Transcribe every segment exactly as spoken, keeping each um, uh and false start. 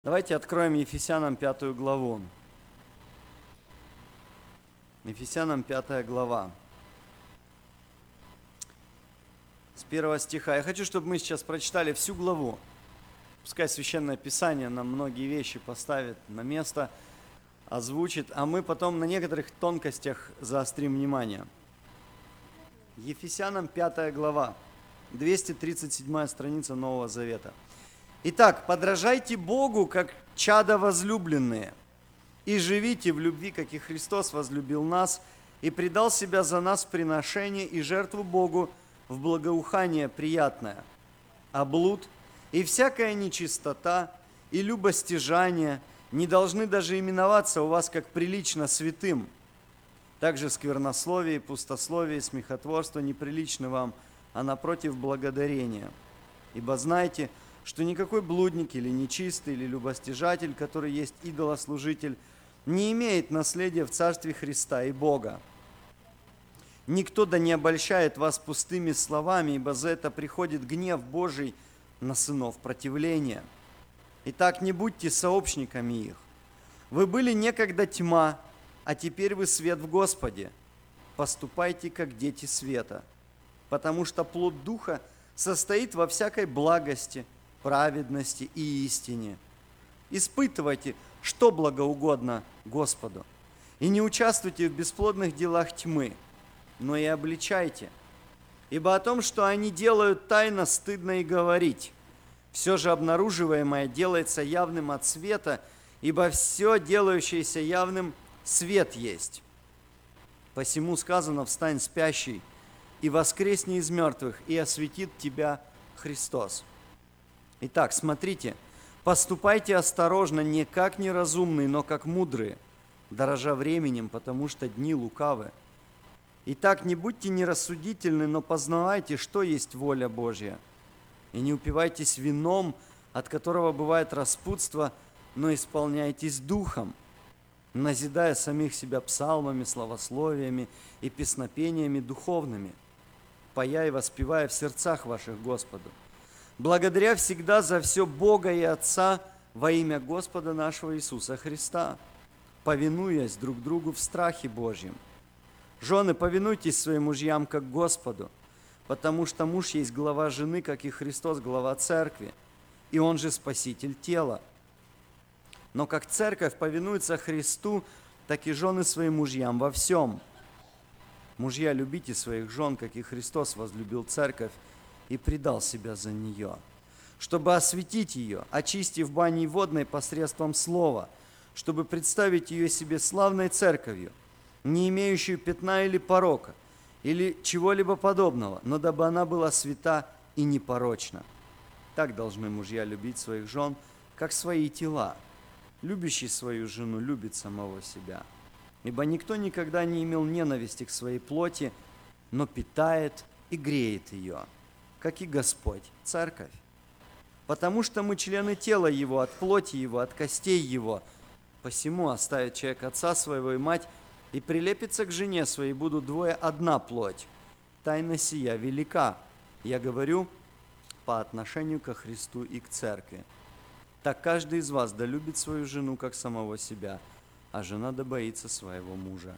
Давайте откроем Ефесянам пятую главу. Ефесянам пятая глава. С первого стиха. Я хочу, чтобы мы сейчас прочитали всю главу. Пускай Священное Писание нам многие вещи поставит на место, озвучит, а мы потом на некоторых тонкостях заострим внимание. Ефесянам пятая глава, двести тридцать седьмая страница Нового Завета. Итак, подражайте Богу, как чада возлюбленные, и живите в любви, как и Христос возлюбил нас, и предал себя за нас в приношение и жертву Богу в благоухание приятное. А блуд и всякая нечистота и любостяжание не должны даже именоваться у вас как прилично святым. Также сквернословие, пустословие, смехотворство неприличны вам, а напротив благодарения. Ибо знайте, что никакой блудник или нечистый, или любостяжатель, который есть идолослужитель, не имеет наследия в Царстве Христа и Бога. Никто да не обольщает вас пустыми словами, ибо за это приходит гнев Божий на сынов противления. Итак, не будьте сообщниками их. Вы были некогда тьма, а теперь вы свет в Господе. Поступайте, как дети света, потому что плод Духа состоит во всякой благости, праведности и истине. Испытывайте, что благоугодно Господу, и не участвуйте в бесплодных делах тьмы, но и обличайте. Ибо о том, что они делают тайно, стыдно и говорить. Все же обнаруживаемое делается явным от света, ибо все делающееся явным свет есть. Посему сказано: встань, спящий, и воскресни из мертвых, и осветит тебя Христос. Итак, смотрите, поступайте осторожно, не как неразумные, но как мудрые, дорожа временем, потому что дни лукавы. Итак, не будьте нерассудительны, но познавайте, что есть воля Божья. И не упивайтесь вином, от которого бывает распутство, но исполняйтесь духом, назидая самих себя псалмами, славословиями и песнопениями духовными, поя и воспевая в сердцах ваших Господу, благодаря всегда за все Бога и Отца во имя Господа нашего Иисуса Христа, повинуясь друг другу в страхе Божьем. Жены, повинуйтесь своим мужьям как Господу, потому что муж есть глава жены, как и Христос глава церкви, и он же спаситель тела. Но как церковь повинуется Христу, так и жены своим мужьям во всем. Мужья, любите своих жен, как и Христос возлюбил церковь и предал себя за нее, чтобы осветить ее, очистив баней водной посредством слова, чтобы представить ее себе славной церковью, не имеющую пятна или порока, или чего-либо подобного, но дабы она была свята и непорочна. Так должны мужья любить своих жен, как свои тела. Любящий свою жену любит самого себя. Ибо никто никогда не имел ненависти к своей плоти, но питает и греет ее, как и Господь, церковь. Потому что мы члены тела Его, от плоти Его, от костей Его. Посему оставит человек отца своего и мать, и прилепится к жене своей, будут двое одна плоть. Тайна сия велика, я говорю, по отношению ко Христу и к церкви. Так каждый из вас да любит свою жену, как самого себя, а жена да боится своего мужа.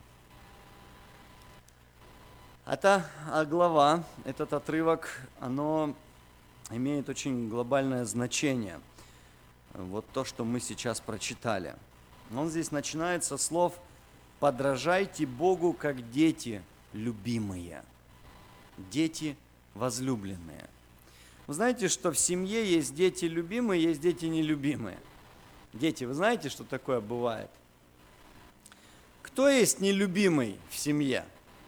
Эта глава, этот отрывок, оно имеет очень глобальное значение. Вот то, что мы сейчас прочитали. Он здесь начинается со слов «подражайте Богу, как дети любимые», дети возлюбленные. Вы знаете, что в семье есть дети любимые, есть дети нелюбимые. Дети, вы знаете, что такое бывает? Кто есть нелюбимый в семье?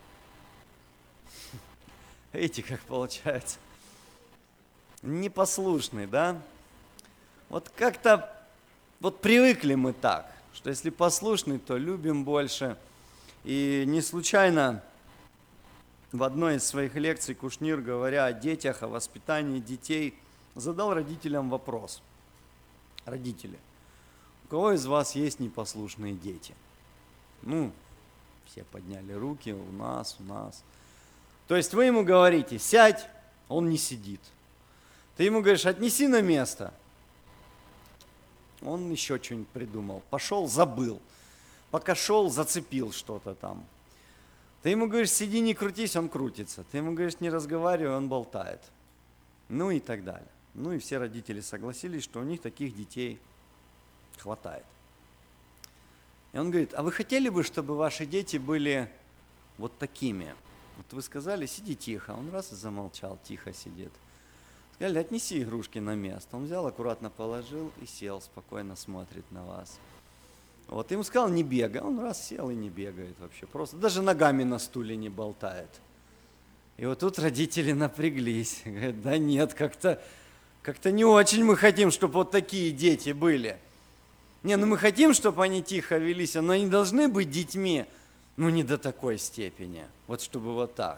Видите, как получается? Непослушный, да? Вот как-то, вот привыкли мы так, что если послушный, то любим больше. И не случайно в одной из своих лекций Кушнир, говоря о детях, о воспитании детей, задал родителям вопрос. Родители, у кого из вас есть непослушные дети? Ну, все подняли руки, у нас, у нас. То есть вы ему говорите: сядь, он не сидит. Ты ему говоришь: отнеси на место. Он еще что-нибудь придумал. Пошел, забыл. Пока шел, зацепил что-то там. Ты ему говоришь, сиди, не крутись, он крутится. Ты ему говоришь, не разговаривай, он болтает. Ну и так далее. Ну и все родители согласились, что у них таких детей хватает. И он говорит, а вы хотели бы, чтобы ваши дети были вот такими? Вот вы сказали, сиди тихо. Он раз и замолчал, тихо сидит. Сказали, отнеси игрушки на место. Он взял, аккуратно положил и сел, спокойно смотрит на вас. Вот ему сказал, не бегай. Он раз сел и не бегает вообще. Просто даже ногами на стуле не болтает. И вот тут родители напряглись. Говорят, да нет, как-то как-то не очень мы хотим, чтобы вот такие дети были. Не, ну мы хотим, чтобы они тихо велись, но они должны быть детьми, ну не до такой степени. Вот чтобы вот так.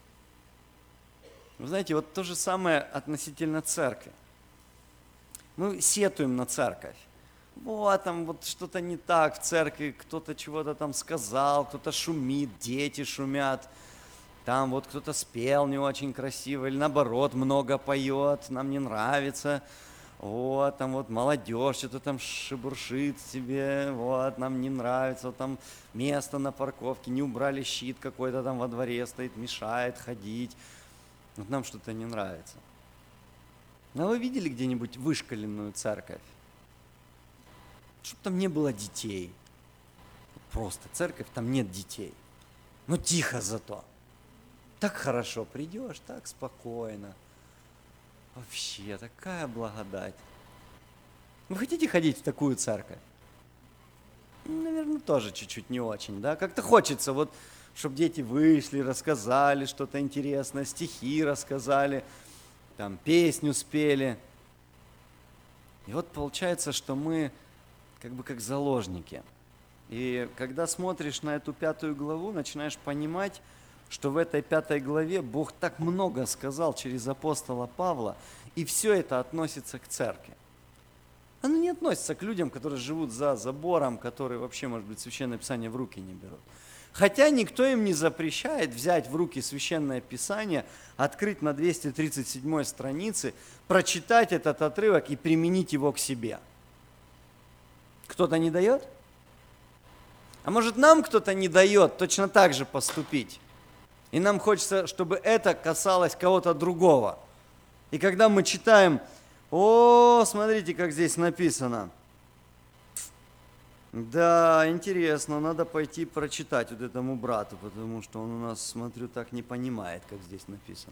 Вы знаете, вот то же самое относительно церкви. Мы сетуем на церковь. Вот там вот что-то не так в церкви, кто-то чего-то там сказал, кто-то шумит, дети шумят. Там вот кто-то спел не очень красиво, или наоборот много поет, нам не нравится. Вот, там вот молодежь что-то там шебуршит себе, вот, нам не нравится, вот там место на парковке, не убрали щит какой-то там во дворе стоит, мешает ходить. Вот нам что-то не нравится. А вы видели где-нибудь вышкаленную церковь? Чтобы там не было детей. Просто церковь, там нет детей. Ну тихо зато. Так хорошо придешь, так спокойно. Вообще, такая благодать. Вы хотите ходить в такую церковь? Наверное, тоже чуть-чуть не очень, да? Как-то хочется, вот, чтобы дети вышли, рассказали что-то интересное, стихи рассказали, там, песню спели. И вот получается, что мы как бы как заложники. И когда смотришь на эту пятую главу, начинаешь понимать, что в этой пятой главе Бог так много сказал через апостола Павла, и все это относится к церкви. Оно не относится к людям, которые живут за забором, которые вообще, может быть, Священное Писание в руки не берут. Хотя никто им не запрещает взять в руки Священное Писание, открыть на двести тридцать седьмой странице, прочитать этот отрывок и применить его к себе. Кто-то не дает? А может, нам кто-то не дает точно так же поступить? И нам хочется, чтобы это касалось кого-то другого. И когда мы читаем, о, смотрите, как здесь написано. Да, интересно, надо пойти прочитать вот этому брату, потому что он у нас, смотрю, так не понимает, как здесь написано.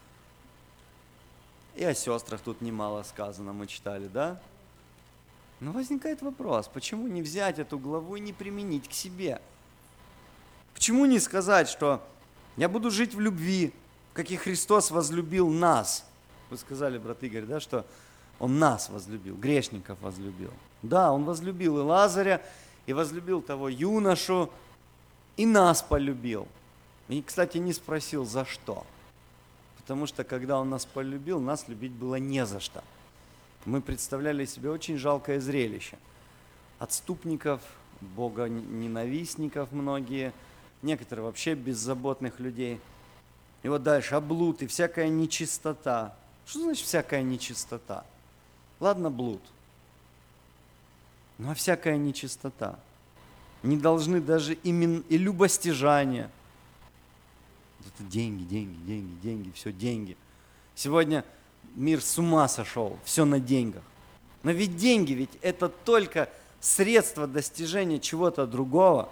И о сестрах тут немало сказано, мы читали, да? Но возникает вопрос, почему не взять эту главу и не применить к себе? Почему не сказать, что я буду жить в любви, как и Христос возлюбил нас? Вы сказали, брат Игорь, да, что Он нас возлюбил, грешников возлюбил. Да, Он возлюбил и Лазаря, и возлюбил того юношу, и нас полюбил. И, кстати, не спросил, за что. Потому что, когда Он нас полюбил, нас любить было не за что. Мы представляли себе очень жалкое зрелище. Отступников, богоненавистников многие, некоторые вообще беззаботных людей. И вот дальше, а блуд и всякая нечистота. Что значит всякая нечистота? Ладно, блуд. Ну а всякая нечистота. Не должны даже имен... и любостяжания. Это деньги, деньги, деньги, деньги, все деньги. Сегодня мир с ума сошел, все на деньгах. Но ведь деньги, ведь это только средство достижения чего-то другого.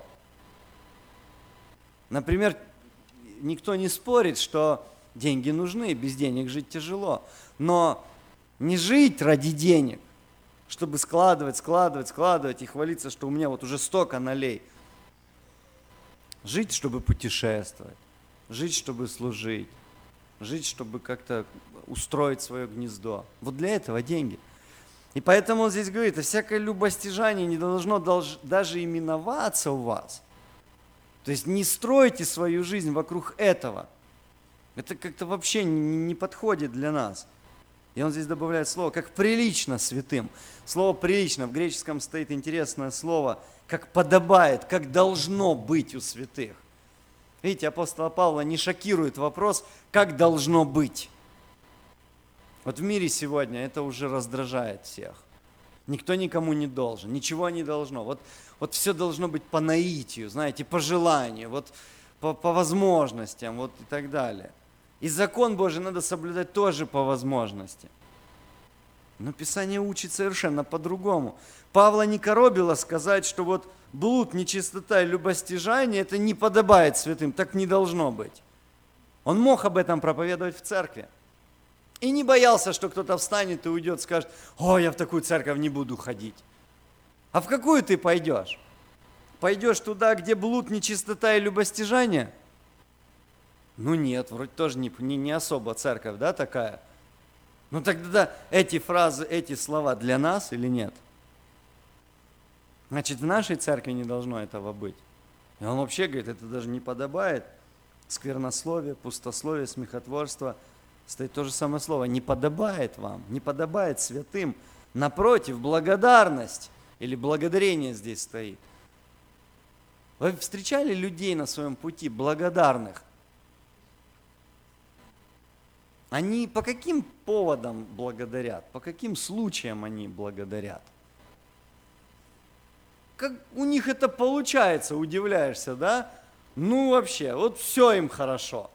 Например, никто не спорит, что деньги нужны, без денег жить тяжело. Но не жить ради денег, чтобы складывать, складывать, складывать и хвалиться, что у меня вот уже столько налей. Жить, чтобы путешествовать, жить, чтобы служить, жить, чтобы как-то устроить свое гнездо. Вот для этого деньги. И поэтому он здесь говорит, а всякое любостяжание не должно даже именоваться у вас. То есть не стройте свою жизнь вокруг этого. Это как-то вообще не подходит для нас. И он здесь добавляет слово, как прилично святым. Слово прилично в греческом стоит интересное слово, как подобает, как должно быть у святых. Видите, апостола Павла не шокирует вопрос, как должно быть. Вот в мире сегодня это уже раздражает всех. Никто никому не должен, ничего не должно. Вот, вот все должно быть по наитию, знаете, по желанию, вот по, по возможностям, вот и так далее. И закон Божий надо соблюдать тоже по возможности. Но Писание учит совершенно по-другому. Павла не коробило сказать, что вот блуд, нечистота и любостяжание, это не подобает святым, так не должно быть. Он мог об этом проповедовать в церкви. И не боялся, что кто-то встанет и уйдет, скажет: «О, я в такую церковь не буду ходить». А в какую ты пойдешь? Пойдешь туда, где блуд, нечистота и любостяжание? Ну нет, вроде тоже не, не, не особо церковь, да, такая. Ну тогда эти фразы, эти слова для нас или нет? Значит, в нашей церкви не должно этого быть. И он вообще говорит, это даже не подобает. Сквернословие, пустословие, смехотворство. Стоит то же самое слово. Не подобает вам, не подобает святым. Напротив, благодарность или благодарение здесь стоит. Вы встречали людей на своем пути благодарных? Они по каким поводам благодарят? По каким случаям они благодарят? Как у них это получается, удивляешься, да? Ну вообще, вот все им хорошо.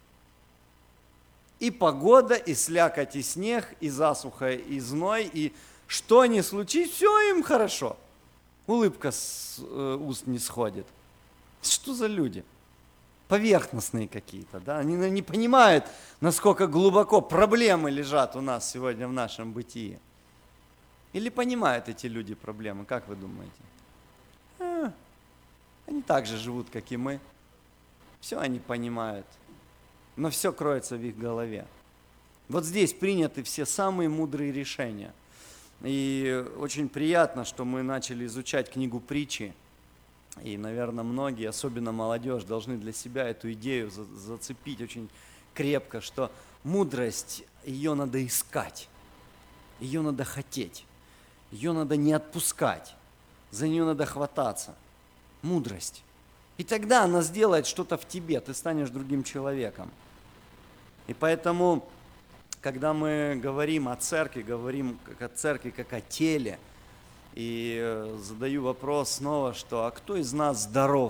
И погода, и слякоть, и снег, и засуха, и зной, и что ни случись, все им хорошо. Улыбка с э, уст не сходит. Что за люди? Поверхностные какие-то, да? Они не понимают, насколько глубоко проблемы лежат у нас сегодня в нашем бытии. Или понимают эти люди проблемы, как вы думаете? А, они так же живут, как и мы. Все они понимают. Но все кроется в их голове. Вот здесь приняты все самые мудрые решения. И очень приятно, что мы начали изучать книгу притчи. И, наверное, многие, особенно молодежь, должны для себя эту идею зацепить очень крепко, что мудрость, ее надо искать, ее надо хотеть, ее надо не отпускать, за нее надо хвататься. Мудрость. И тогда она сделает что-то в тебе, ты станешь другим человеком. И поэтому, когда мы говорим о церкви, говорим как о церкви, как о теле, и задаю вопрос снова, что а кто из нас здоров?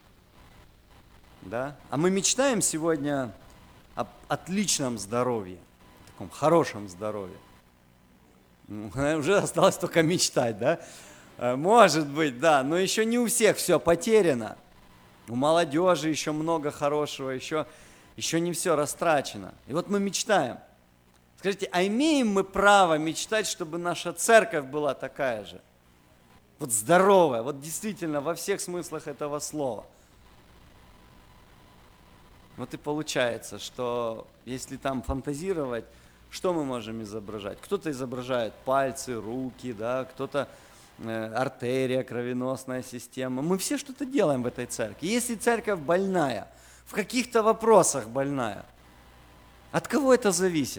Да? А мы мечтаем сегодня об отличном здоровье, таком хорошем здоровье. Уже осталось только мечтать, да? Может быть, да, но еще не у всех все потеряно. У молодежи еще много хорошего, еще, еще не все растрачено. И вот мы мечтаем. Скажите, а имеем мы право мечтать, чтобы наша церковь была такая же? Вот здоровая, вот действительно во всех смыслах этого слова. Вот и получается, что если там фантазировать, что мы можем изображать? Кто-то изображает пальцы, руки, да, кто-то э, артерия, кровеносная система. Мы все что-то делаем в этой церкви. Если церковь больная, в каких-то вопросах больная, от кого это зависит?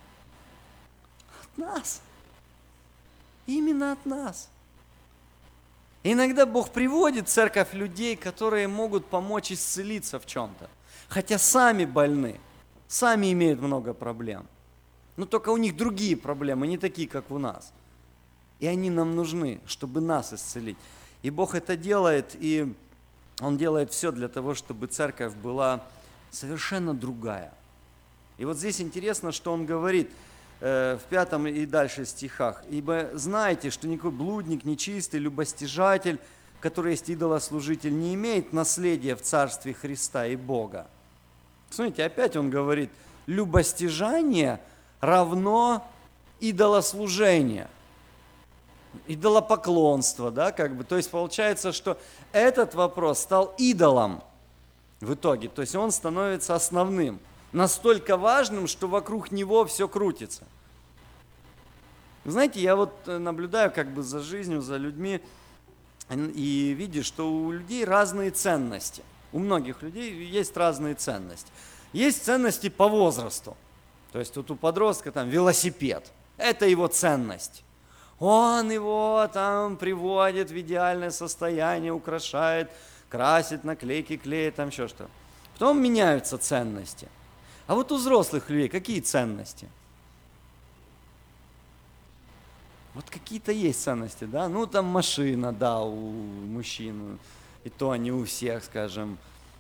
От нас. Именно от нас. Иногда Бог приводит в церковь людей, которые могут помочь исцелиться в чем-то. Хотя сами больны, сами имеют много проблем. Но только у них другие проблемы, не такие, как у нас. И они нам нужны, чтобы нас исцелить. И Бог это делает, и Он делает все для того, чтобы церковь была совершенно другая. И вот здесь интересно, что Он говорит в пятом и дальше стихах. «Ибо знаете, что никакой блудник, нечистый, любостяжатель, который есть идолослужитель, не имеет наследия в Царстве Христа и Бога». Смотрите, опять он говорит, любостяжание равно идолослужение, идолопоклонство, да, как бы. То есть получается, что этот вопрос стал идолом в итоге, то есть он становится основным. Настолько важным, что вокруг него все крутится. Знаете, я вот наблюдаю как бы за жизнью, за людьми, и видишь, что у людей разные ценности. У многих людей есть разные ценности. Есть ценности по возрасту. То есть вот у подростка там велосипед. Это его ценность. Он его там приводит в идеальное состояние, украшает, красит, наклейки клеит, там еще что. Потом меняются ценности. А вот у взрослых людей какие ценности? Вот какие-то есть ценности, да, ну там машина, да, у мужчин, и то не у всех, скажем.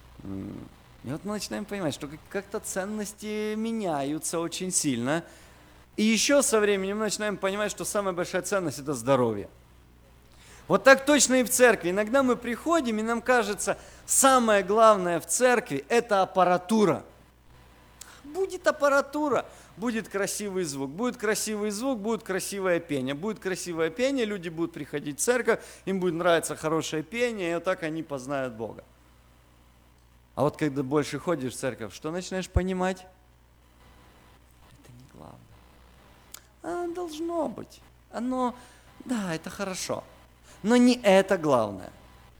И вот мы начинаем понимать, что как-то ценности меняются очень сильно. И еще со временем мы начинаем понимать, что самая большая ценность – это здоровье. Вот так точно и в церкви. Иногда мы приходим, и нам кажется, самое главное в церкви – это аппаратура. Будет аппаратура, будет красивый звук. Будет красивый звук, будет красивое пение. Будет красивое пение, люди будут приходить в церковь, им будет нравиться хорошее пение, и вот так они познают Бога. А вот когда больше ходишь в церковь, что начинаешь понимать? Это не главное. Оно должно быть. Оно, да, это хорошо. Но не это главное.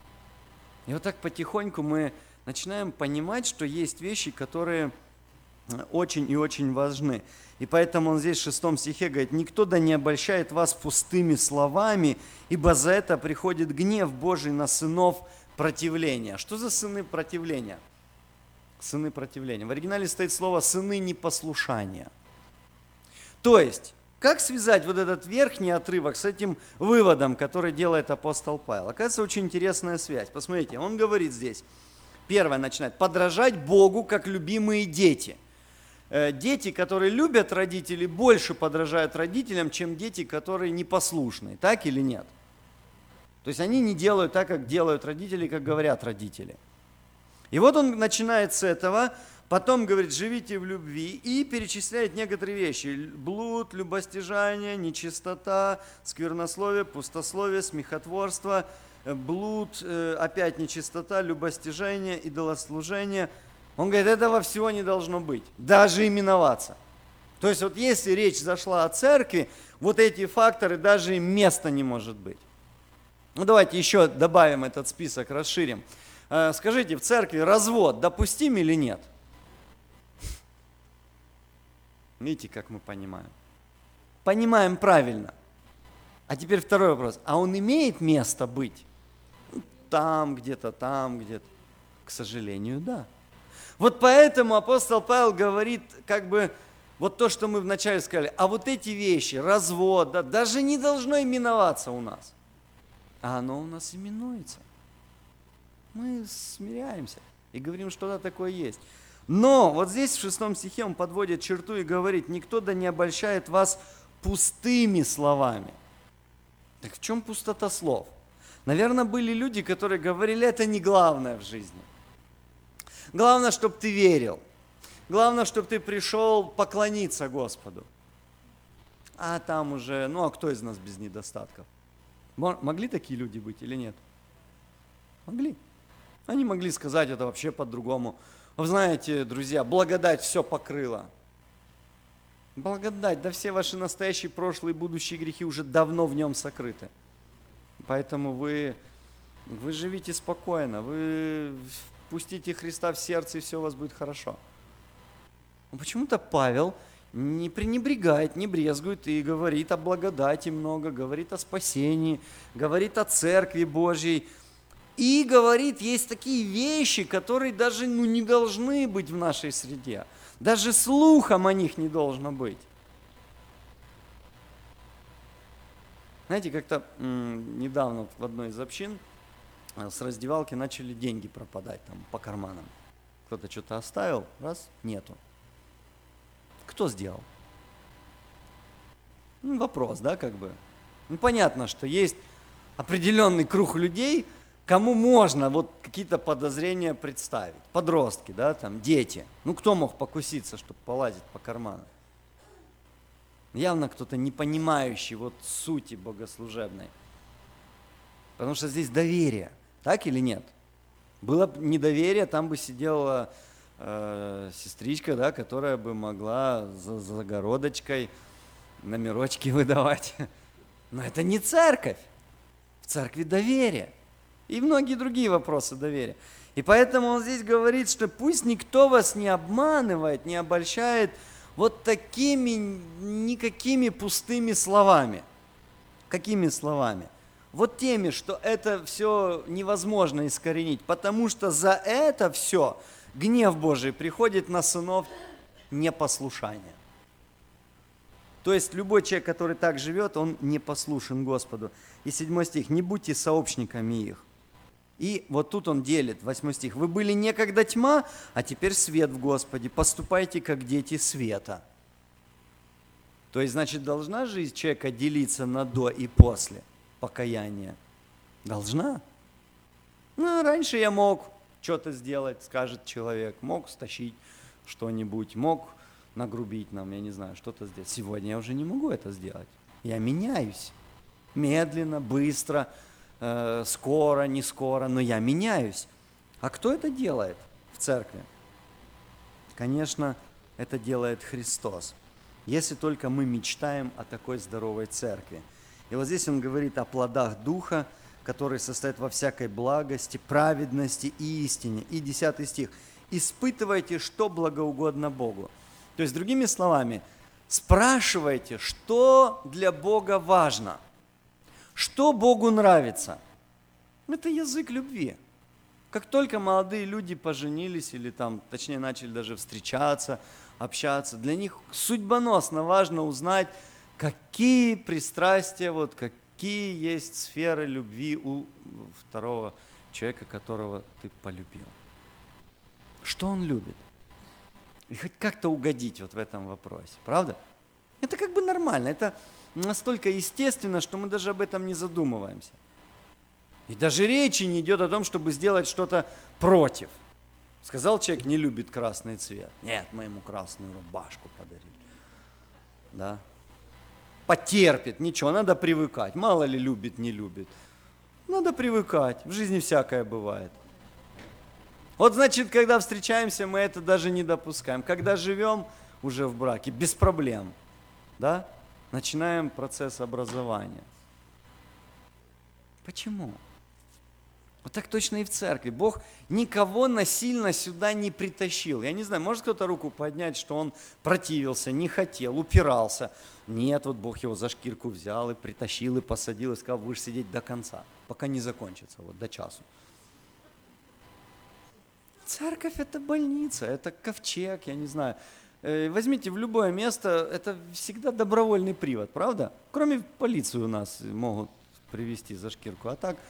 И вот так потихоньку мы начинаем понимать, что есть вещи, которые очень и очень важны. И поэтому он здесь в шестом стихе говорит: «Никто да не обольщает вас пустыми словами, ибо за это приходит гнев Божий на сынов противления». Что за сыны противления? Сыны противления. В оригинале стоит слово «сыны непослушания». То есть, как связать вот этот верхний отрывок с этим выводом, который делает апостол Павел? Оказывается, очень интересная связь. Посмотрите, он говорит здесь, первое начинает: подражать Богу, как любимые дети. Дети, которые любят родителей, больше подражают родителям, чем дети, которые непослушные. Так или нет? То есть они не делают так, как делают родители, как говорят родители. И вот он начинает с этого. Потом говорит: живите в любви, и перечисляет некоторые вещи. Блуд, любостяжание, нечистота, сквернословие, пустословие, смехотворство, блуд, опять нечистота, любостяжание, идолослужение. Он говорит, этого всего не должно быть, даже именоваться. То есть вот если речь зашла о церкви, вот эти факторы даже места не может быть. Ну давайте еще добавим этот список, расширим. Скажите, в церкви развод допустим или нет? Видите, как мы понимаем? Понимаем правильно. А теперь второй вопрос. А он имеет место быть? Там где-то, там где-то. К сожалению, да. Вот поэтому апостол Павел говорит, как бы, вот то, что мы вначале сказали, а вот эти вещи, развод, да, даже не должно именоваться у нас. А оно у нас именуется. Мы смиряемся и говорим, что да, такое есть. Но вот здесь в шестом стихе он подводит черту и говорит: никто да не обольщает вас пустыми словами. Так в чем пустота слов? Наверное, были люди, которые говорили, это не главное в жизни. Главное, чтобы ты верил. Главное, чтобы ты пришел поклониться Господу. А там уже, ну а кто из нас без недостатков? Могли такие люди быть или нет? Могли. Они могли сказать это вообще по-другому. Вы знаете, друзья, благодать все покрыла. Благодать, да все ваши настоящие, прошлые, будущие грехи уже давно в нем сокрыты. Поэтому вы, вы живите спокойно, вы пустите Христа в сердце, и все у вас будет хорошо. Но почему-то Павел не пренебрегает, не брезгует и говорит о благодати много, говорит о спасении, говорит о Церкви Божьей. И говорит, есть такие вещи, которые даже ну, не должны быть в нашей среде. Даже слухом о них не должно быть. Знаете, как-то м- недавно в одной из общин с раздевалки начали деньги пропадать там по карманам. Кто-то что-то оставил, раз, нету. Кто сделал? Ну, вопрос, да, как бы. Ну, понятно, что есть определенный круг людей, кому можно вот какие-то подозрения представить. Подростки, да, там, дети. Ну, кто мог покуситься, чтобы полазить по карманам? Явно кто-то не понимающий вот сути богослужебной. Потому что здесь доверие, так или нет? Было бы недоверие, там бы сидела э, сестричка, да, которая бы могла за загородочкой номерочки выдавать. Но это не церковь. В церкви доверие. И многие другие вопросы доверия. И поэтому он здесь говорит, что пусть никто вас не обманывает, не обольщает вот такими никакими пустыми словами. Какими словами? Вот теми, что это все невозможно искоренить, потому что за это все гнев Божий приходит на сынов непослушания. То есть любой человек, который так живет, он не послушен Господу. И седьмой стих, не будьте сообщниками их. И вот тут он делит, восьмой стих, вы были некогда тьма, а теперь свет в Господе, поступайте как дети света. То есть, значит, должна жизнь человека делиться на до и после покаяния? Должна. Ну, раньше я мог что-то сделать, скажет человек, мог стащить что-нибудь, мог нагрубить нам, я не знаю, что-то сделать. Сегодня я уже не могу это сделать. Я меняюсь. Медленно, быстро, э, скоро, не скоро, но я меняюсь. А кто это делает в церкви? Конечно, это делает Христос. Если только мы мечтаем о такой здоровой церкви. И вот здесь он говорит о плодах Духа, которые состоят во всякой благости, праведности и истине. И десятый стих. Испытывайте, что благоугодно Богу. То есть, другими словами, спрашивайте, что для Бога важно, что Богу нравится. Это язык любви. Как только молодые люди поженились или там, точнее, начали даже встречаться, общаться, для них судьбоносно важно узнать, какие пристрастия, вот какие есть сферы любви у второго человека, которого ты полюбил. Что он любит? И хоть как-то угодить вот в этом вопросе, правда? Это как бы нормально, это настолько естественно, что мы даже об этом не задумываемся. И даже речи не идет о том, чтобы сделать что-то против. Сказал человек, не любит красный цвет. Нет, мы ему красную рубашку подарили. Да? Потерпит, ничего, надо привыкать. Мало ли любит, не любит. Надо привыкать, в жизни всякое бывает. Вот значит, когда встречаемся, мы это даже не допускаем. Когда живем уже в браке, без проблем, да, начинаем процесс образования. Почему? Вот так точно и в церкви. Бог никого насильно сюда не притащил. Я не знаю, может кто-то руку поднять, что он противился, не хотел, упирался. Нет, вот Бог его за шкирку взял и притащил, и посадил, и сказал, будешь сидеть до конца, пока не закончится, вот до часу. Церковь – это больница, это ковчег, я не знаю. Возьмите в любое место, это всегда добровольный привод, правда? Кроме полиции у нас могут привести за шкирку, а так,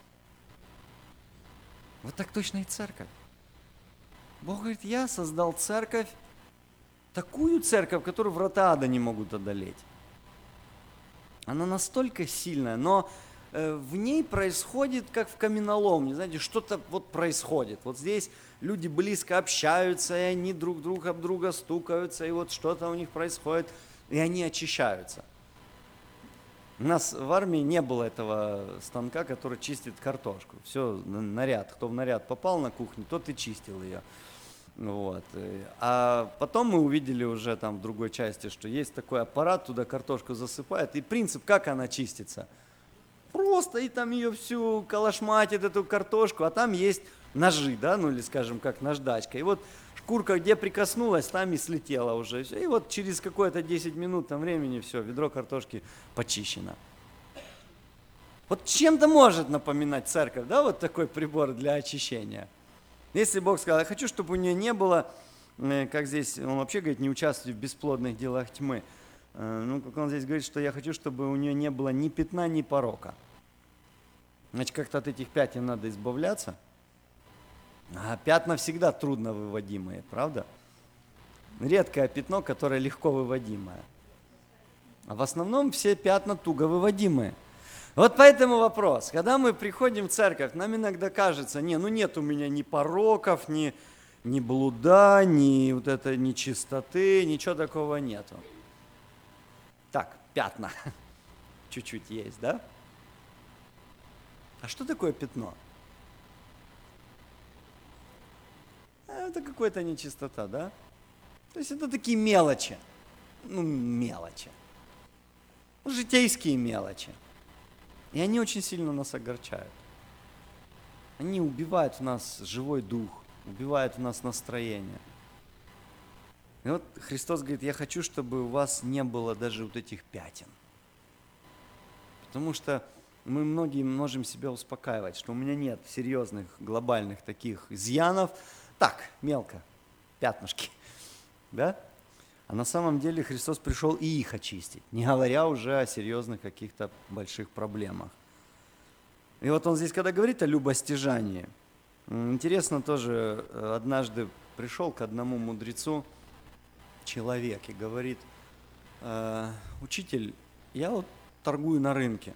вот так точно и церковь. Бог говорит, я создал церковь, такую церковь, которую врата ада не могут одолеть. Она настолько сильная, но в ней происходит, как в каменоломне, знаете, что-то вот происходит. Вот здесь люди близко общаются, и они друг друг об друга стукаются, и вот что-то у них происходит, и они очищаются. У нас в армии не было этого станка, который чистит картошку. Все, наряд. Кто в наряд попал на кухню, тот и чистил ее. Вот. А потом мы увидели уже там в другой части, что есть такой аппарат, туда картошку засыпает, и принцип, как она чистится. Просто и там ее всю калашматит, эту картошку, а там есть ножи, да, ну или скажем, как наждачка. И вот шкурка, где прикоснулась, там и слетела уже. И вот через какое-то десять минут там времени все, ведро картошки почищено. Вот чем-то может напоминать церковь, да, вот такой прибор для очищения. Если Бог сказал, я хочу, чтобы у нее не было, как здесь, он вообще говорит, не участвуй в бесплодных делах тьмы. Ну, как он здесь говорит, что я хочу, чтобы у нее не было ни пятна, ни порока. Значит, как-то от этих пятен надо избавляться. А пятна всегда трудно выводимые, правда? Редкое пятно, которое легко выводимое. А в основном все пятна туго выводимые. Вот поэтому вопрос. Когда мы приходим в церковь, нам иногда кажется, не, ну нет у меня ни пороков, ни, ни блуда, ни вот этой нечистоты, ничего такого нету. Так, пятна чуть-чуть есть, да? А что такое пятно? Это какая-то нечистота, да? То есть это такие мелочи. Ну, мелочи. Житейские мелочи. И они очень сильно нас огорчают. Они убивают в нас живой дух, убивают в нас настроение. И вот Христос говорит, я хочу, чтобы у вас не было даже вот этих пятен. Потому что мы многие можем себя успокаивать, что у меня нет серьезных, глобальных таких изъянов. Так, мелко, пятнышки, да? А на самом деле Христос пришел и их очистить, не говоря уже о серьезных каких-то больших проблемах. И вот он здесь, когда говорит о любостяжании, интересно тоже, однажды пришел к одному мудрецу человек и говорит: учитель, я вот торгую на рынке,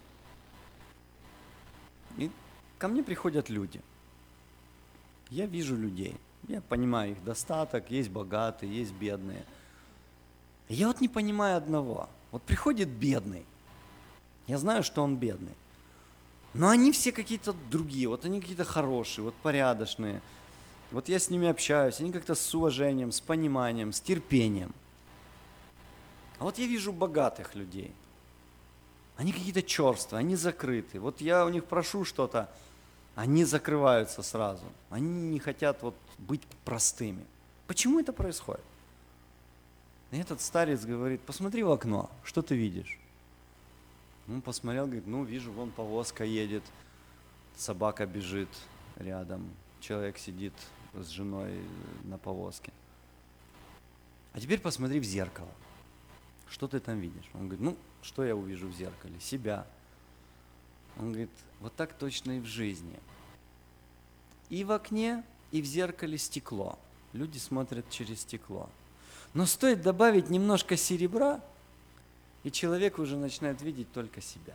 и ко мне приходят люди. Я вижу людей, я понимаю их достаток, есть богатые, есть бедные. Я вот не понимаю одного. Вот приходит бедный, я знаю, что он бедный, но они все какие-то другие, вот они какие-то хорошие, вот порядочные. Вот я с ними общаюсь, они как-то с уважением, с пониманием, с терпением. А вот я вижу богатых людей. Они какие-то черствые, они закрыты. Вот я у них прошу что-то, они закрываются сразу. Они не хотят вот быть простыми. Почему это происходит? И этот старец говорит: посмотри в окно, что ты видишь? Он посмотрел, говорит: ну, вижу, вон повозка едет, собака бежит рядом, человек сидит с женой на повозке. А теперь посмотри в зеркало. Что ты там видишь? Он говорит: ну, что я увижу в зеркале? Себя. Он говорит: вот так точно и в жизни. И в окне, и в зеркале стекло. Люди смотрят через стекло. Но стоит добавить немножко серебра, и человек уже начинает видеть только себя.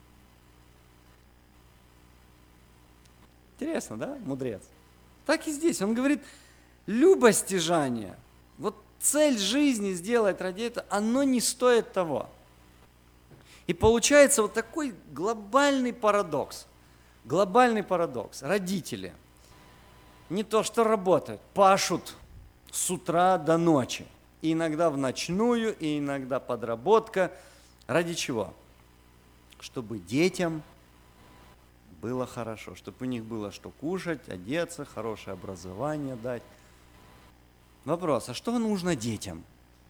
Интересно, да, мудрец? Так и здесь. Он говорит, любостяжание, вот цель жизни сделать ради этого, оно не стоит того. И получается вот такой глобальный парадокс. Глобальный парадокс. Родители не то что работают, пашут с утра до ночи. И иногда в ночную, и иногда подработка. Ради чего? Чтобы детям было хорошо, чтобы у них было что кушать, одеться, хорошее образование дать. Вопрос, а что нужно детям?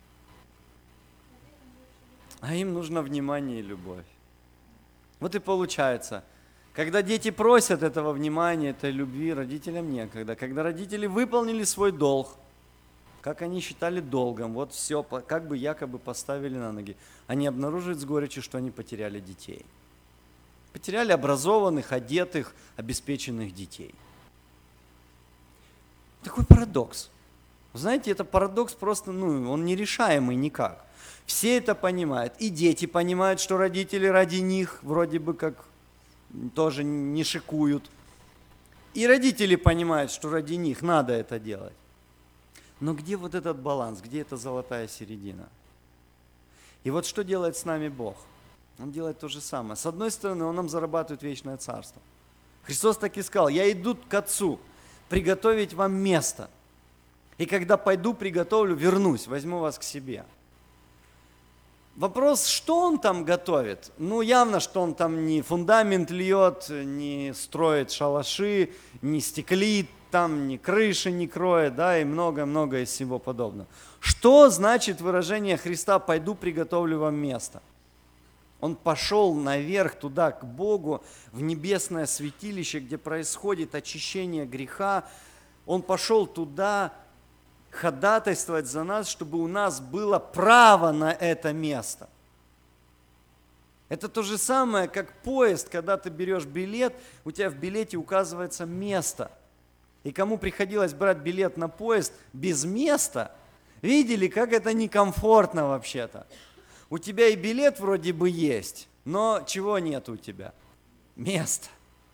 А им нужно внимание и любовь. Вот и получается, когда дети просят этого внимания, этой любви, родителям некогда. Когда родители выполнили свой долг, как они считали долгом, вот все, как бы якобы поставили на ноги, они обнаруживают с горечью, что они потеряли детей. Потеряли образованных, одетых, обеспеченных детей. Такой парадокс. Знаете, это парадокс просто, ну, он нерешаемый никак. Все это понимают. И дети понимают, что родители ради них вроде бы как тоже не шикуют. И родители понимают, что ради них надо это делать. Но где вот этот баланс, где эта золотая середина? И вот что делает с нами Бог? Он делает то же самое. С одной стороны, Он нам зарабатывает вечное царство. Христос так и сказал: я иду к Отцу, приготовить вам место. И когда пойду, приготовлю, вернусь, возьму вас к себе. Вопрос, что Он там готовит? Ну, явно, что Он там не фундамент льет, не строит шалаши, не стеклит, там ни крыши не кроет, да, и много-много из всего подобного. Что значит выражение Христа «пойду, приготовлю вам место»? Он пошел наверх туда, к Богу, в небесное святилище, где происходит очищение греха. Он пошел туда ходатайствовать за нас, чтобы у нас было право на это место. Это то же самое, как поезд, когда ты берешь билет, у тебя в билете указывается место. И кому приходилось брать билет на поезд без места, видели, как это некомфортно вообще-то. У тебя и билет вроде бы есть, но чего нет у тебя? Места.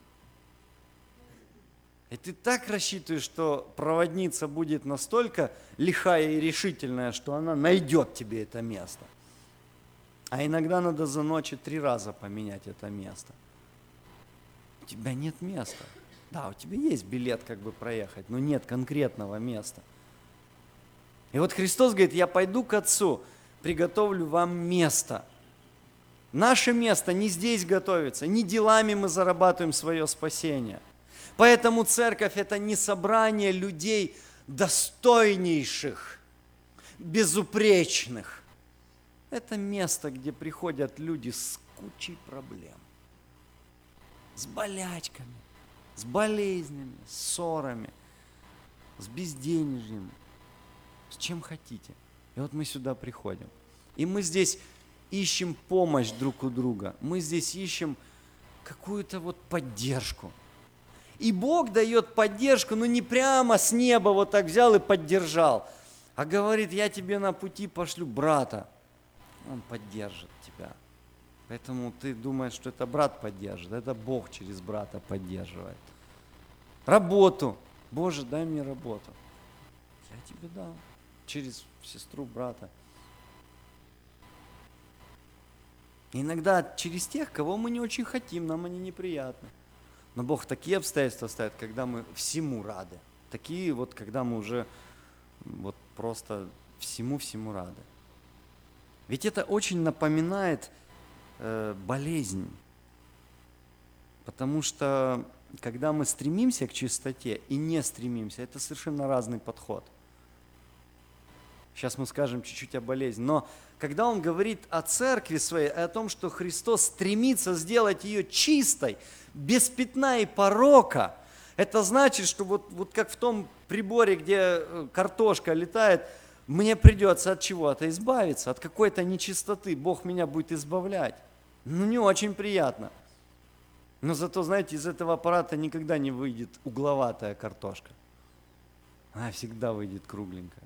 И ты так рассчитываешь, что проводница будет настолько лихая и решительная, что она найдет тебе это место. А иногда надо за ночь три раза поменять это место. У тебя нет места. Да, у тебя есть билет как бы проехать, но нет конкретного места. И вот Христос говорит: я пойду к Отцу, приготовлю вам место. Наше место не здесь готовится, не делами мы зарабатываем свое спасение. Поэтому церковь – это не собрание людей достойнейших, безупречных. Это место, где приходят люди с кучей проблем, с болячками, с болезнями, с ссорами, с безденежьем, с чем хотите. И вот мы сюда приходим. И мы здесь ищем помощь друг у друга. Мы здесь ищем какую-то вот поддержку. И Бог дает поддержку, но не прямо с неба вот так взял и поддержал, а говорит, я тебе на пути пошлю брата. Он поддержит тебя. Поэтому ты думаешь, что это брат поддержит, это Бог через брата поддерживает. Работу. Боже, дай мне работу. Я тебе дал. Через сестру, брата. Иногда через тех, кого мы не очень хотим, нам они неприятны. Но Бог такие обстоятельства ставит, когда мы всему рады. Такие вот, когда мы уже вот просто всему-всему рады. Ведь это очень напоминает э, болезнь. Потому что когда мы стремимся к чистоте и не стремимся, это совершенно разный подход. Сейчас мы скажем чуть-чуть о болезни. Но когда он говорит о церкви своей, о том, что Христос стремится сделать ее чистой, без пятна и порока, это значит, что вот, вот как в том приборе, где картошка летает, мне придется от чего-то избавиться, от какой-то нечистоты. Бог меня будет избавлять. Ну, не очень приятно. Но зато, знаете, из этого аппарата никогда не выйдет угловатая картошка. Она всегда выйдет кругленькая.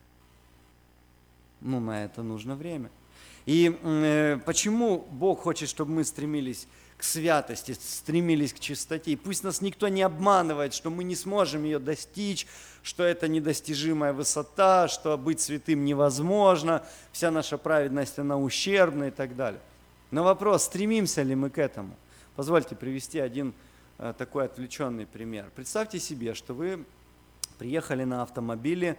Ну, на это нужно время. И э, почему Бог хочет, чтобы мы стремились к святости, стремились к чистоте? И пусть нас никто не обманывает, что мы не сможем ее достичь, что это недостижимая высота, что быть святым невозможно, вся наша праведность, она ущербна и так далее. Но вопрос, стремимся ли мы к этому? Позвольте привести один э, такой отвлеченный пример. Представьте себе, что вы приехали на автомобиле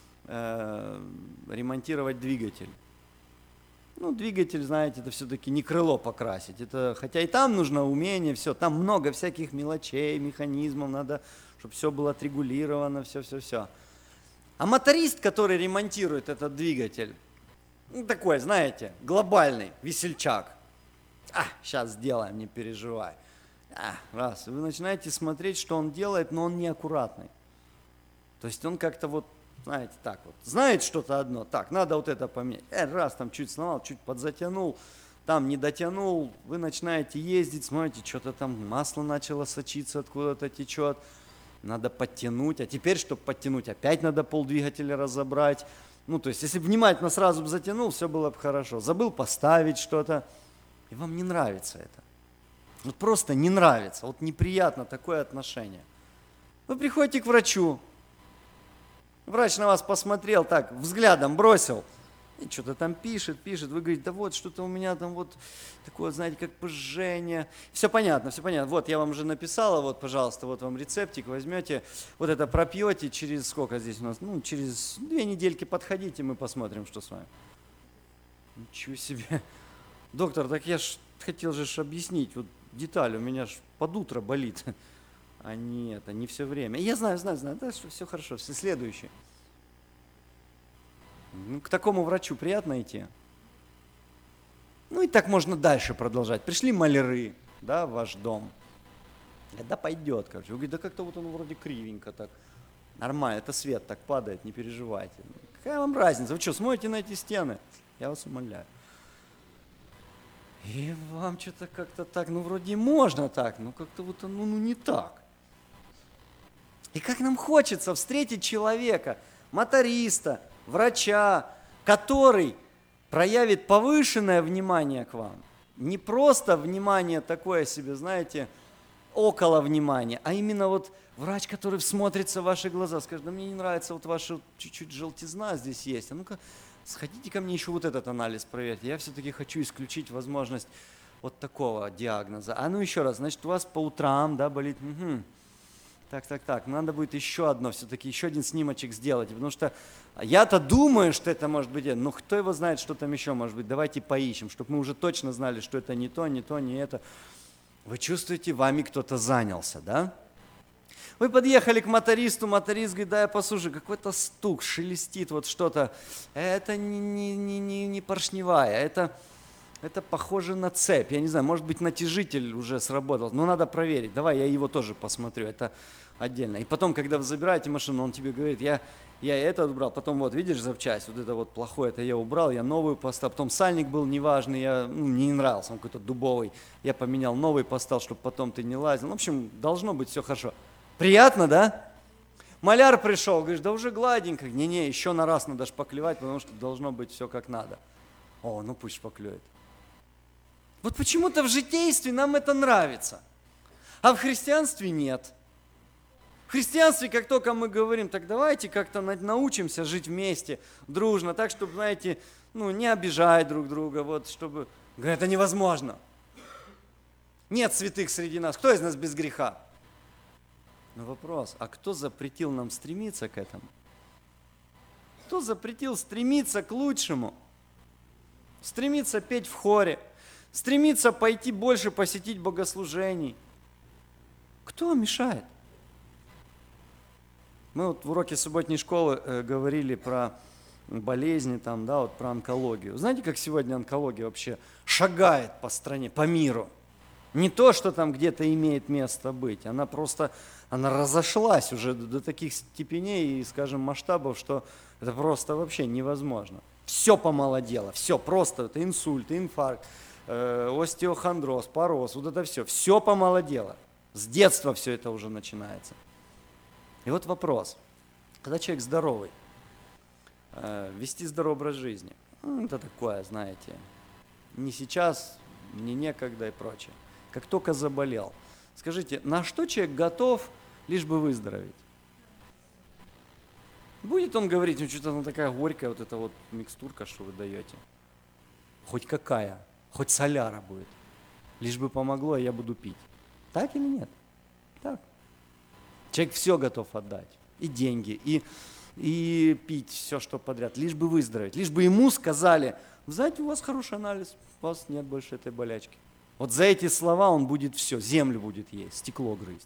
э, ремонтировать двигатель. Ну, двигатель, знаете, это все-таки не крыло покрасить. Это, хотя и там нужно умение, все. Там много всяких мелочей, механизмов, надо, чтобы все было отрегулировано, все-все-все. А моторист, который ремонтирует этот двигатель, ну, такой, знаете, глобальный весельчак. А, сейчас сделаем, не переживай. А, раз. Вы начинаете смотреть, что он делает, но он неаккуратный. То есть он как-то вот, знаете, так вот, знает что-то одно, так, надо вот это поменять. Э, раз, там чуть сломал, чуть подзатянул, там не дотянул, вы начинаете ездить, смотрите, что-то там масло начало сочиться, откуда-то течет, надо подтянуть, а теперь, чтобы подтянуть, опять надо полдвигателя разобрать. Ну, то есть, если внимательно сразу бы затянул, все было бы хорошо. Забыл поставить что-то, и вам не нравится это. Вот просто не нравится, вот неприятно такое отношение. Вы приходите к врачу, врач на вас посмотрел, так, взглядом бросил, и что-то там пишет, пишет, вы говорите, да вот, что-то у меня там вот такое, знаете, как жжение. Все понятно, все понятно. Вот, я вам уже написала, вот, пожалуйста, вот вам рецептик, возьмете, вот это пропьете, через сколько здесь у нас, ну, через две недельки подходите, мы посмотрим, что с вами. Ничего себе. Доктор, так я ж хотел же ж объяснить, вот деталь у меня ж под утро болит. А нет, а не все время. Я знаю, знаю, знаю, да, что все хорошо, все следующее. Ну, к такому врачу приятно идти. Ну и так можно дальше продолжать. Пришли маляры, да, в ваш дом. Да пойдет, короче. Вы говорите, да как-то вот он вроде кривенько так. Нормально, это свет так падает, не переживайте. Какая вам разница? Вы что, смотрите на эти стены? Я вас умоляю. И вам что-то как-то так, ну вроде можно так, но как-то вот ну, ну не так. И как нам хочется встретить человека, моториста, врача, который проявит повышенное внимание к вам. Не просто внимание такое себе, знаете, около внимания, а именно вот врач, который всмотрится в ваши глаза, скажет, да мне не нравится вот ваша чуть-чуть желтизна здесь есть, а ну-ка сходите ко мне еще вот этот анализ проверьте, я все-таки хочу исключить возможность вот такого диагноза. А ну еще раз, значит, у вас по утрам, да, болит, угу. Так, так, так, надо будет еще одно, все-таки еще один снимочек сделать, потому что я-то думаю, что это может быть, но кто его знает, что там еще может быть, давайте поищем, чтобы мы уже точно знали, что это не то, не то, не это. Вы чувствуете, вами кто-то занялся, да? Вы подъехали к мотористу, моторист говорит, да, я послушаю, какой-то стук, шелестит вот что-то, это не, не, не, не, не поршневая, это, Это похоже на цепь. Я не знаю, может быть, натяжитель уже сработал. Но надо проверить. Давай я его тоже посмотрю. Это отдельно. И потом, когда вы забираете машину, он тебе говорит, я, я это убрал. Потом вот, видишь, запчасть, вот это вот плохое, это я убрал, я новую поставил. Потом сальник был неважный, я, ну, мне не нравился, он какой-то дубовый. Я поменял новый, поставил, чтобы потом ты не лазил. В общем, должно быть все хорошо. Приятно, да? Маляр пришел, говоришь, да уже гладенько. Не-не, еще на раз надо шпаклевать, потому что должно быть все как надо. О, ну пусть шпаклюет. Вот почему-то в житействе нам это нравится, а в христианстве нет. В христианстве, как только мы говорим, так давайте как-то научимся жить вместе, дружно, так, чтобы, знаете, ну, не обижать друг друга, вот, чтобы... Говорят, это невозможно. Нет святых среди нас. Кто из нас без греха? Но вопрос, а кто запретил нам стремиться к этому? Кто запретил стремиться к лучшему? Стремиться петь в хоре, стремиться пойти больше посетить богослужений. Кто мешает? Мы вот в уроке субботней школы э, говорили про болезни, там, да, вот про онкологию. Знаете, как сегодня онкология вообще шагает по стране, по миру? Не то, что там где-то имеет место быть, она просто, она разошлась уже до, до таких степеней и, скажем, масштабов, что это просто вообще невозможно. Все помолодело, все просто, это инсульт, инфаркт, э, остеохондроз, пороз, вот это все, все помолодело. С детства все это уже начинается. И вот вопрос, когда человек здоровый, э, вести здоровый образ жизни, ну, это такое, знаете, не сейчас, не некогда и прочее. Как только заболел, скажите, на что человек готов, лишь бы выздороветь? Будет он говорить, ну что-то она такая горькая, вот эта вот микстурка, что вы даете. Хоть какая, хоть соляра будет. Лишь бы помогло, и я буду пить. Так или нет? Так. Человек все готов отдать. И деньги, и, и пить все, что подряд. Лишь бы выздороветь. Лишь бы ему сказали, знаете, у вас хороший анализ, у вас нет больше этой болячки. Вот за эти слова он будет все, землю будет есть, стекло грызть.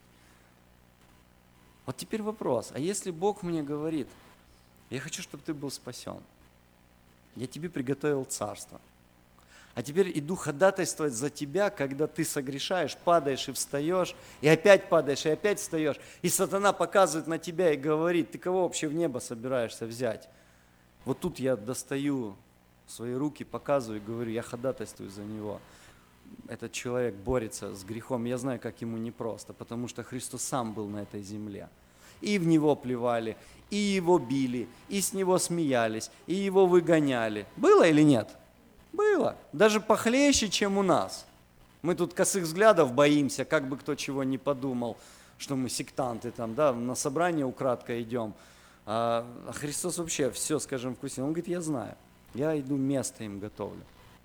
Вот теперь вопрос, а если Бог мне говорит, я хочу, чтобы ты был спасен, я тебе приготовил царство, а теперь иду ходатайствовать за тебя, когда ты согрешаешь, падаешь и встаешь, и опять падаешь, и опять встаешь, и сатана показывает на тебя и говорит, ты кого вообще в небо собираешься взять? Вот тут я достаю свои руки, показываю и говорю, я ходатайствую за него. Этот человек борется с грехом, я знаю, как ему непросто, потому что Христос сам был на этой земле. И в него плевали, и его били, и с него смеялись, и его выгоняли. Было или нет? Было. Даже похлеще, чем у нас. Мы тут косых взглядов боимся, как бы кто чего не подумал, что мы сектанты там, да, на собрание украдко идем. А Христос вообще все, скажем, вкусил. Он говорит, я знаю, я иду место им готовлю.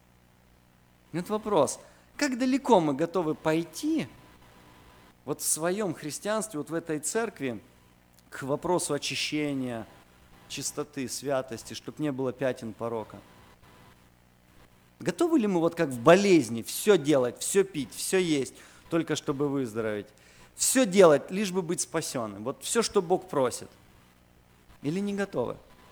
Нет вопрос, как далеко мы готовы пойти вот в своем христианстве, вот в этой церкви, к вопросу очищения, чистоты, святости, чтобы не было пятен порока. Готовы ли мы вот как в болезни все делать, все пить, все есть, только чтобы выздороветь? Все делать, лишь бы быть спасенным. Вот все, что Бог просит. Или не готовы?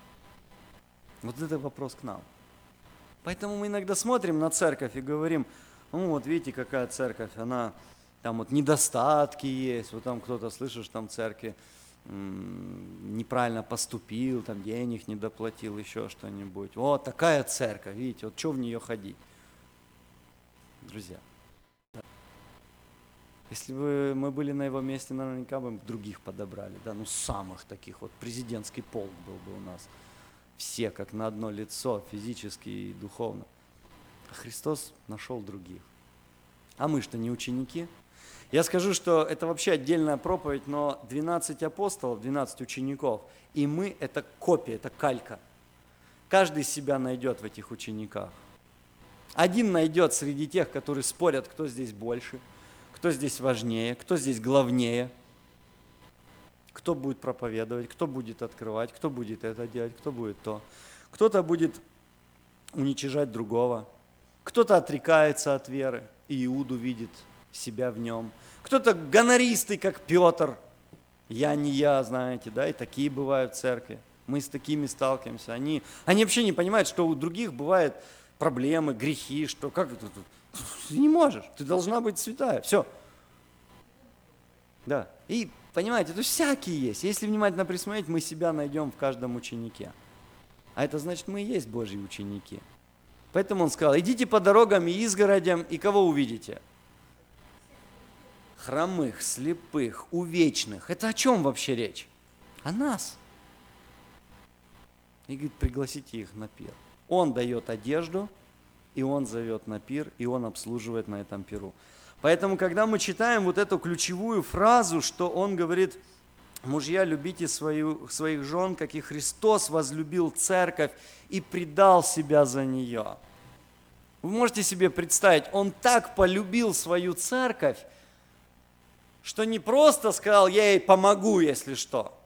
Вот это вопрос к нам. Поэтому мы иногда смотрим на церковь и говорим, ну вот видите, какая церковь, она, там вот недостатки есть, вот там кто-то, слышишь, там в церкви м- неправильно поступил, там денег не доплатил, еще что-нибудь. Вот такая церковь, видите, вот что в нее ходить? Друзья, если бы мы были на его месте, наверняка бы других подобрали, да, ну самых таких, вот президентский полк был бы у нас. Все как на одно лицо, физически и духовно. А Христос нашел других. А мы что, не ученики? Я скажу, что это вообще отдельная проповедь, но двенадцать апостолов, двенадцать учеников, и мы – это копия, это калька. Каждый себя найдет в этих учениках. Один найдет среди тех, которые спорят, кто здесь больше, кто здесь важнее, кто здесь главнее. Кто будет проповедовать, кто будет открывать, кто будет это делать, кто будет то. Кто-то будет уничижать другого, кто-то отрекается от веры, и Иуду видит себя в нем. Кто-то гонористый, как Петр, я не я, знаете, да, и такие бывают в церкви. Мы с такими сталкиваемся. Они, они вообще не понимают, что у других бывает проблемы, грехи, что, как это? Ты не можешь, ты должна быть святая, все. Да, и понимаете, это всякие есть. Если внимательно присмотреть, мы себя найдем в каждом ученике. А это значит, мы и есть Божьи ученики. Поэтому он сказал, идите по дорогам и изгородям, и кого увидите? Хромых, слепых, увечных. Это о чем вообще речь? О нас. И говорит, пригласите их на пир. Он дает одежду, и он зовет на пир, и он обслуживает на этом пиру. Поэтому, когда мы читаем вот эту ключевую фразу, что он говорит, мужья, любите свою, своих жен, как и Христос возлюбил церковь и предал себя за нее. Вы можете себе представить, он так полюбил свою церковь, что не просто сказал, я ей помогу, если что.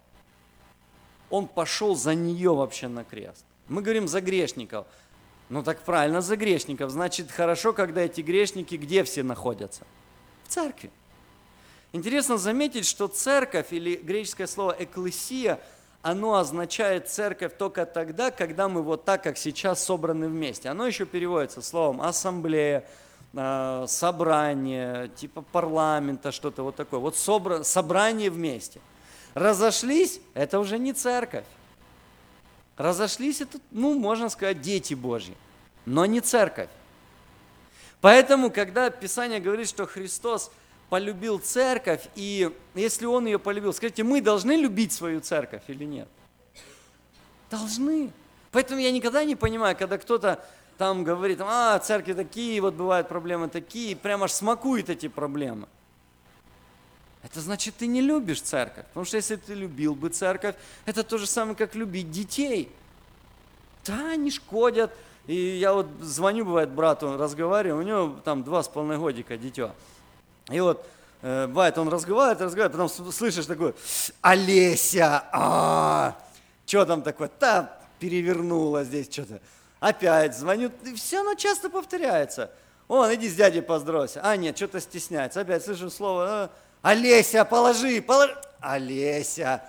Он пошел за нее вообще на крест. Мы говорим за грешников. Ну так правильно, за грешников. Значит, хорошо, когда эти грешники где все находятся? В церкви. Интересно заметить, что церковь, или греческое слово «экклесия», оно означает церковь только тогда, когда мы вот так, как сейчас, собраны вместе. Оно еще переводится словом «ассамблея», собрание, типа парламента, что-то вот такое. Вот собра... собрание вместе. Разошлись – это уже не церковь. Разошлись – это, ну, можно сказать, дети Божьи, но не церковь. Поэтому, когда Писание говорит, что Христос полюбил церковь, и если Он ее полюбил, скажите, мы должны любить свою церковь или нет? Должны. Поэтому я никогда не понимаю, когда кто-то там говорит, а, церкви такие, вот бывают проблемы такие, прямо аж смакует эти проблемы. Это значит, ты не любишь церковь. Потому что если ты любил бы церковь, это то же самое, как любить детей. Да, они шкодят. И я вот звоню, бывает, брату, разговариваю, у него там два с половиной годика дитё. И вот, э, бывает, он разговаривает, разговаривает, потом слышишь такое, Олеся, а, что там такое, да, перевернула здесь что-то. Опять звоню, и все оно часто повторяется. Вон, иди с дядей поздоровайся. А, нет, что-то стесняется. Опять слышу слово, Олеся, положи, положи. Олеся.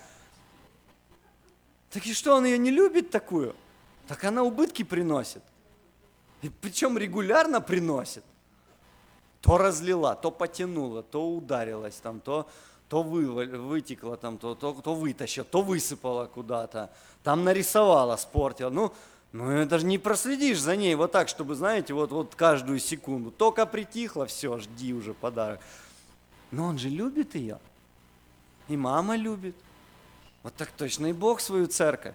Так и что, он ее не любит такую? Так она убытки приносит. И причем регулярно приносит. То разлила, то потянула, то ударилась, там, то, то вы, вытекла, там, то, то, то вытащила, то высыпала куда-то, там нарисовала, спортила. Ну, ну даже не проследишь за ней вот так, чтобы, знаете, вот, вот каждую секунду. Только притихло, все, жди уже подарок. Но он же любит ее. И мама любит. Вот так точно и Бог свою церковь.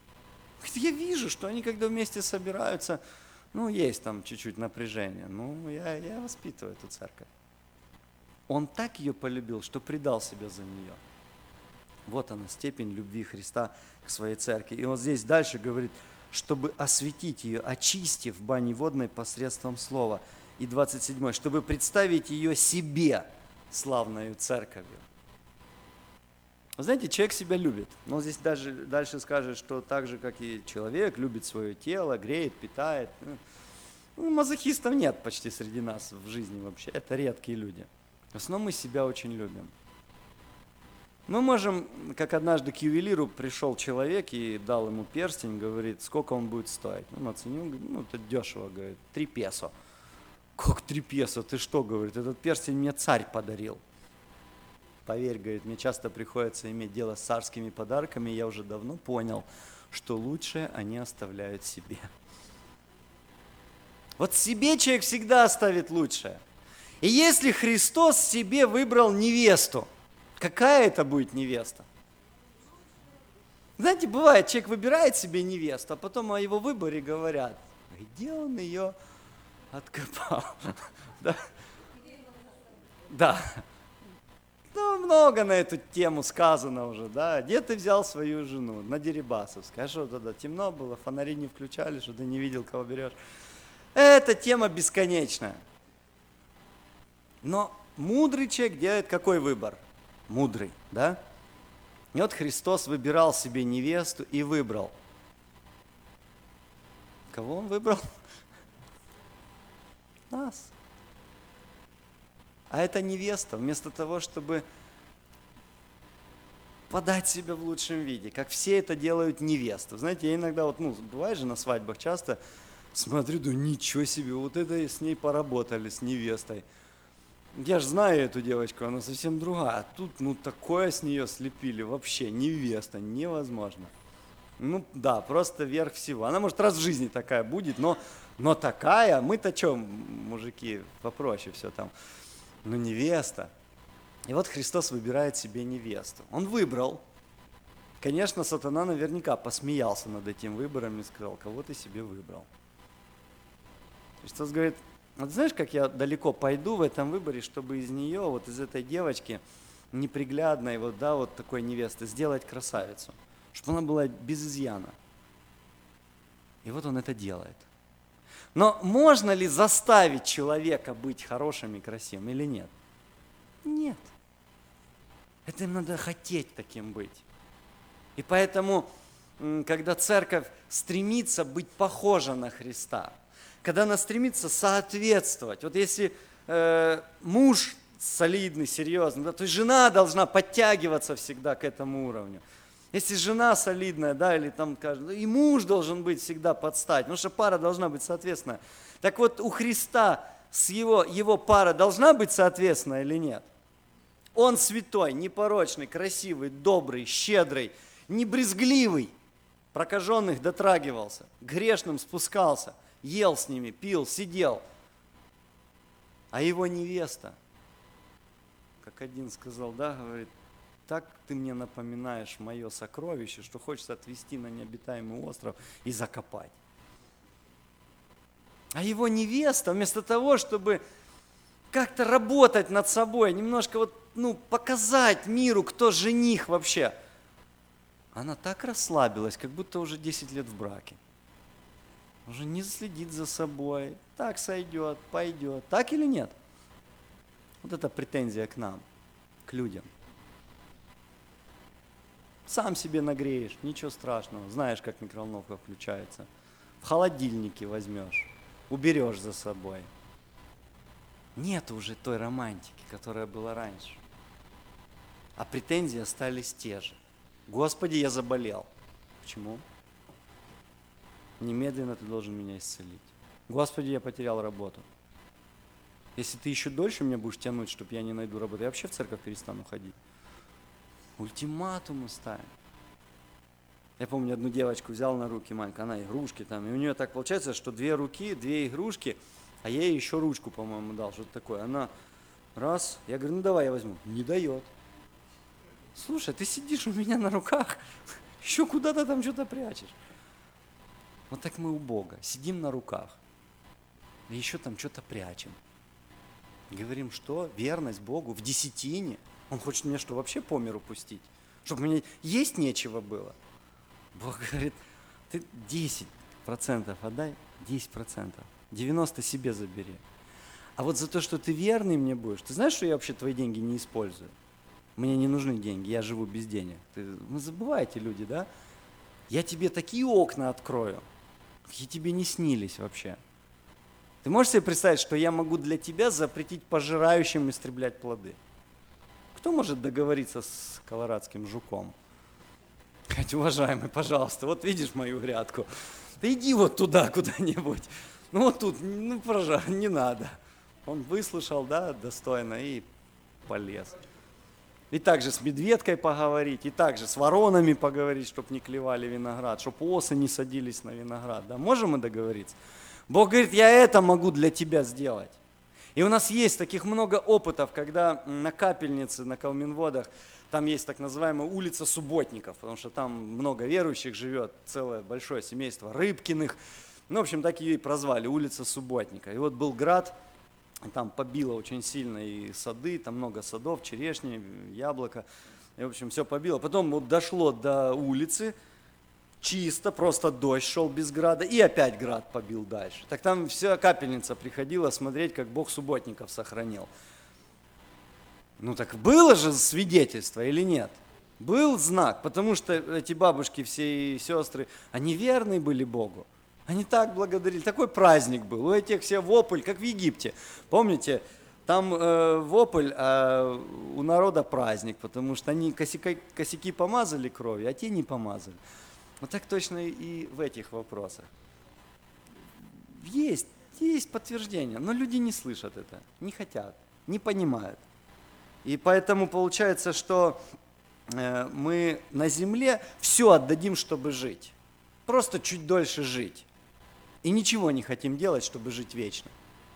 Я вижу, что они, когда вместе собираются, ну, есть там чуть-чуть напряжение. Ну, я, я воспитываю эту церковь. Он так ее полюбил, что предал себя за нее. Вот она, степень любви Христа к своей церкви. И он здесь дальше говорит, чтобы осветить ее, очистив в бане водной посредством слова. И двадцать седьмой, чтобы представить ее себе, славною церковью. Вы знаете, человек себя любит. Но здесь даже дальше скажет, что так же, как и человек, любит свое тело, греет, питает. Ну, мазохистов нет почти среди нас в жизни вообще. Это редкие люди. В основном мы себя очень любим. Мы можем, как однажды к ювелиру пришел человек и дал ему перстень, говорит, сколько он будет стоить. Он оценил, говорит, ну это дешево, говорит, три песо. Как три песо? Ты что, говорит, этот перстень мне царь подарил. Поверь, говорит, мне часто приходится иметь дело с царскими подарками, и я уже давно понял, что лучшее они оставляют себе. Вот себе человек всегда оставит лучшее. И если Христос себе выбрал невесту, какая это будет невеста? Знаете, бывает, человек выбирает себе невесту, а потом о его выборе говорят, где он ее откопал? Да. Да. Ну, много на эту тему сказано уже, да. Где ты взял свою жену? На Дерибасовской. А что тогда, темно было, фонари не включали, что ты не видел, кого берешь. Эта тема бесконечная. Но мудрый человек делает какой выбор? Мудрый, да? И вот Христос выбирал себе невесту и выбрал. Кого он выбрал? Нас. А эта невеста, вместо того, чтобы подать себя в лучшем виде, как все это делают невесты. Знаете, я иногда, вот, ну, бывает же на свадьбах часто, Смотрю, да ничего себе, вот это с ней поработали, с невестой. Я же знаю эту девочку, она совсем другая. А тут, ну, такое с нее слепили, вообще невеста, невозможно. Ну, да, просто верх всего. Она, может, раз в жизни такая будет, но, но такая, мы-то что, мужики, попроще все там. Ну, невеста. И вот Христос выбирает себе невесту. Он выбрал. Конечно, сатана наверняка посмеялся над этим выбором и сказал, кого ты себе выбрал. Христос говорит, вот знаешь, как я далеко пойду в этом выборе, чтобы из нее, вот из этой девочки, неприглядной, вот, да, вот такой невесты, сделать красавицу, чтобы она была без изъяна. И вот он это делает. Но можно ли заставить человека быть хорошим и красивым или нет? Нет. Это им надо хотеть таким быть. И поэтому, когда церковь стремится быть похожа на Христа, когда она стремится соответствовать, вот если э, муж солидный, серьезный, да, то есть жена должна подтягиваться всегда к этому уровню. Если жена солидная, да, или там, и муж должен быть всегда под стать, потому что пара должна быть соответственная. Так вот, у Христа с его, его пара должна быть соответственная или нет? Он святой, непорочный, красивый, добрый, щедрый, не брезгливый, прокаженных дотрагивался, грешным спускался, ел с ними, пил, сидел. А его невеста, как один сказал, да, говорит, так ты мне напоминаешь мое сокровище, что хочется отвезти на необитаемый остров и закопать. А его невеста, вместо того, чтобы как-то работать над собой, немножко вот, ну, показать миру, кто жених вообще, она так расслабилась, как будто уже десять лет в браке. Уже не следит за собой, так сойдет, пойдет. Так или нет? Вот это претензия к нам, к людям. Сам себе нагреешь, ничего страшного. Знаешь, как микроволновка включается. В холодильнике возьмешь, уберешь за собой. Нет уже той романтики, которая была раньше. А претензии остались те же. Господи, я заболел. Почему? Немедленно ты должен меня исцелить. Господи, я потерял работу. Если ты еще дольше меня будешь тянуть, чтобы я не найду работу, я вообще в церковь перестану ходить. Ультиматумы ставим. Я помню, одну девочку взял на руки, Манька, она игрушки там, и у нее так получается, что две руки, две игрушки, а я ей еще ручку, по-моему, дал, что-то такое. Она раз, я говорю, ну давай я возьму. Не дает. Слушай, ты сидишь у меня на руках, еще куда-то там что-то прячешь. Вот так мы у Бога, сидим на руках, и еще там что-то прячем. Говорим, что верность Богу в десятине. Он хочет меня что, вообще по миру пустить? Чтобы мне есть нечего было? Бог говорит, ты десять процентов отдай, десять процентов, девяносто процентов себе забери. А вот за то, что ты верный мне будешь, ты знаешь, что я вообще твои деньги не использую? Мне не нужны деньги, я живу без денег. Ты, ну, забывайте, люди, да? Я тебе такие окна открою, какие тебе не снились вообще. Ты можешь себе представить, что я могу для тебя запретить пожирающим истреблять плоды? Кто может договориться с колорадским жуком? Сказать, уважаемый, пожалуйста, вот видишь мою грядку, да иди вот туда куда-нибудь. Ну вот тут, ну, пожалуйста, не надо. Он выслушал, да, достойно и полез. И также с медведкой поговорить, и также с воронами поговорить, чтобы не клевали виноград, чтобы осы не садились на виноград. Да? Можем мы договориться? Бог говорит, я это могу для тебя сделать. И у нас есть таких много опытов, когда на Капельнице, на Калминводах, там есть так называемая улица субботников, потому что там много верующих живет, целое большое семейство Рыбкиных. Ну, в общем, так ее и прозвали, улица субботника. И вот был град, там побило очень сильно и сады, там много садов, черешни, яблоко. И, в общем, все побило. Потом вот дошло до улицы, чисто, просто дождь шел без града, и опять град побил дальше. Так там вся Капельница приходила смотреть, как Бог субботников сохранил. Ну так было же свидетельство или нет? Был знак, потому что эти бабушки, все и сестры, они верны были Богу. Они так благодарили, такой праздник был. У этих все вопль, как в Египте. Помните, там э, вопль, а у народа праздник, потому что они косяки, косяки помазали кровью, а те не помазали. Вот так точно и в этих вопросах. Есть, есть подтверждение, но люди не слышат это, не хотят, не понимают. И поэтому получается, что э, мы на земле все отдадим, чтобы жить. Просто чуть дольше жить. И ничего не хотим делать, чтобы жить вечно.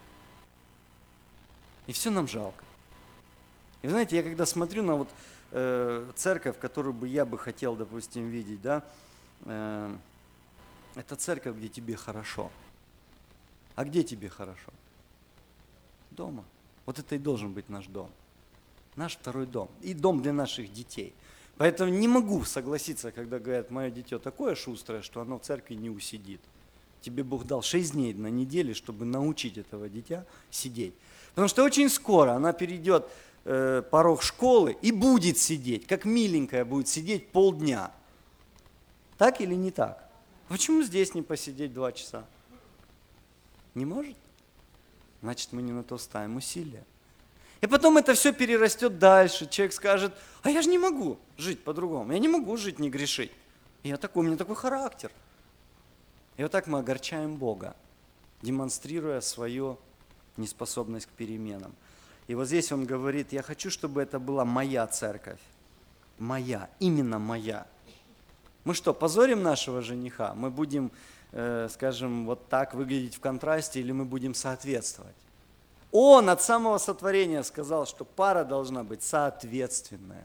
И все нам жалко. И знаете, я когда смотрю на вот э, церковь, которую бы я бы хотел, допустим, видеть, да, э, это церковь, где тебе хорошо. А где тебе хорошо? Дома. Вот это и должен быть наш дом. Наш второй дом. И дом для наших детей. Поэтому не могу согласиться, когда говорят, мое дитё такое шустрое, что оно в церкви не усидит. Тебе Бог дал шесть дней на неделе, чтобы научить этого дитя сидеть. Потому что очень скоро она перейдет э, порог школы и будет сидеть, как миленькая будет сидеть полдня. Так или не так? Почему здесь не посидеть два часа? Не может? Значит, мы не на то ставим усилия. И потом это все перерастет дальше. Человек скажет, а я же не могу жить по-другому. Я не могу жить, не грешить. Я такой, у меня такой характер. И вот так мы огорчаем Бога, демонстрируя свою неспособность к переменам. И вот здесь он говорит, я хочу, чтобы это была моя церковь. Моя, именно моя. Мы что, позорим нашего жениха? Мы будем, э, скажем, вот так выглядеть в контрасте, или мы будем соответствовать? Он от самого сотворения сказал, что пара должна быть соответственная.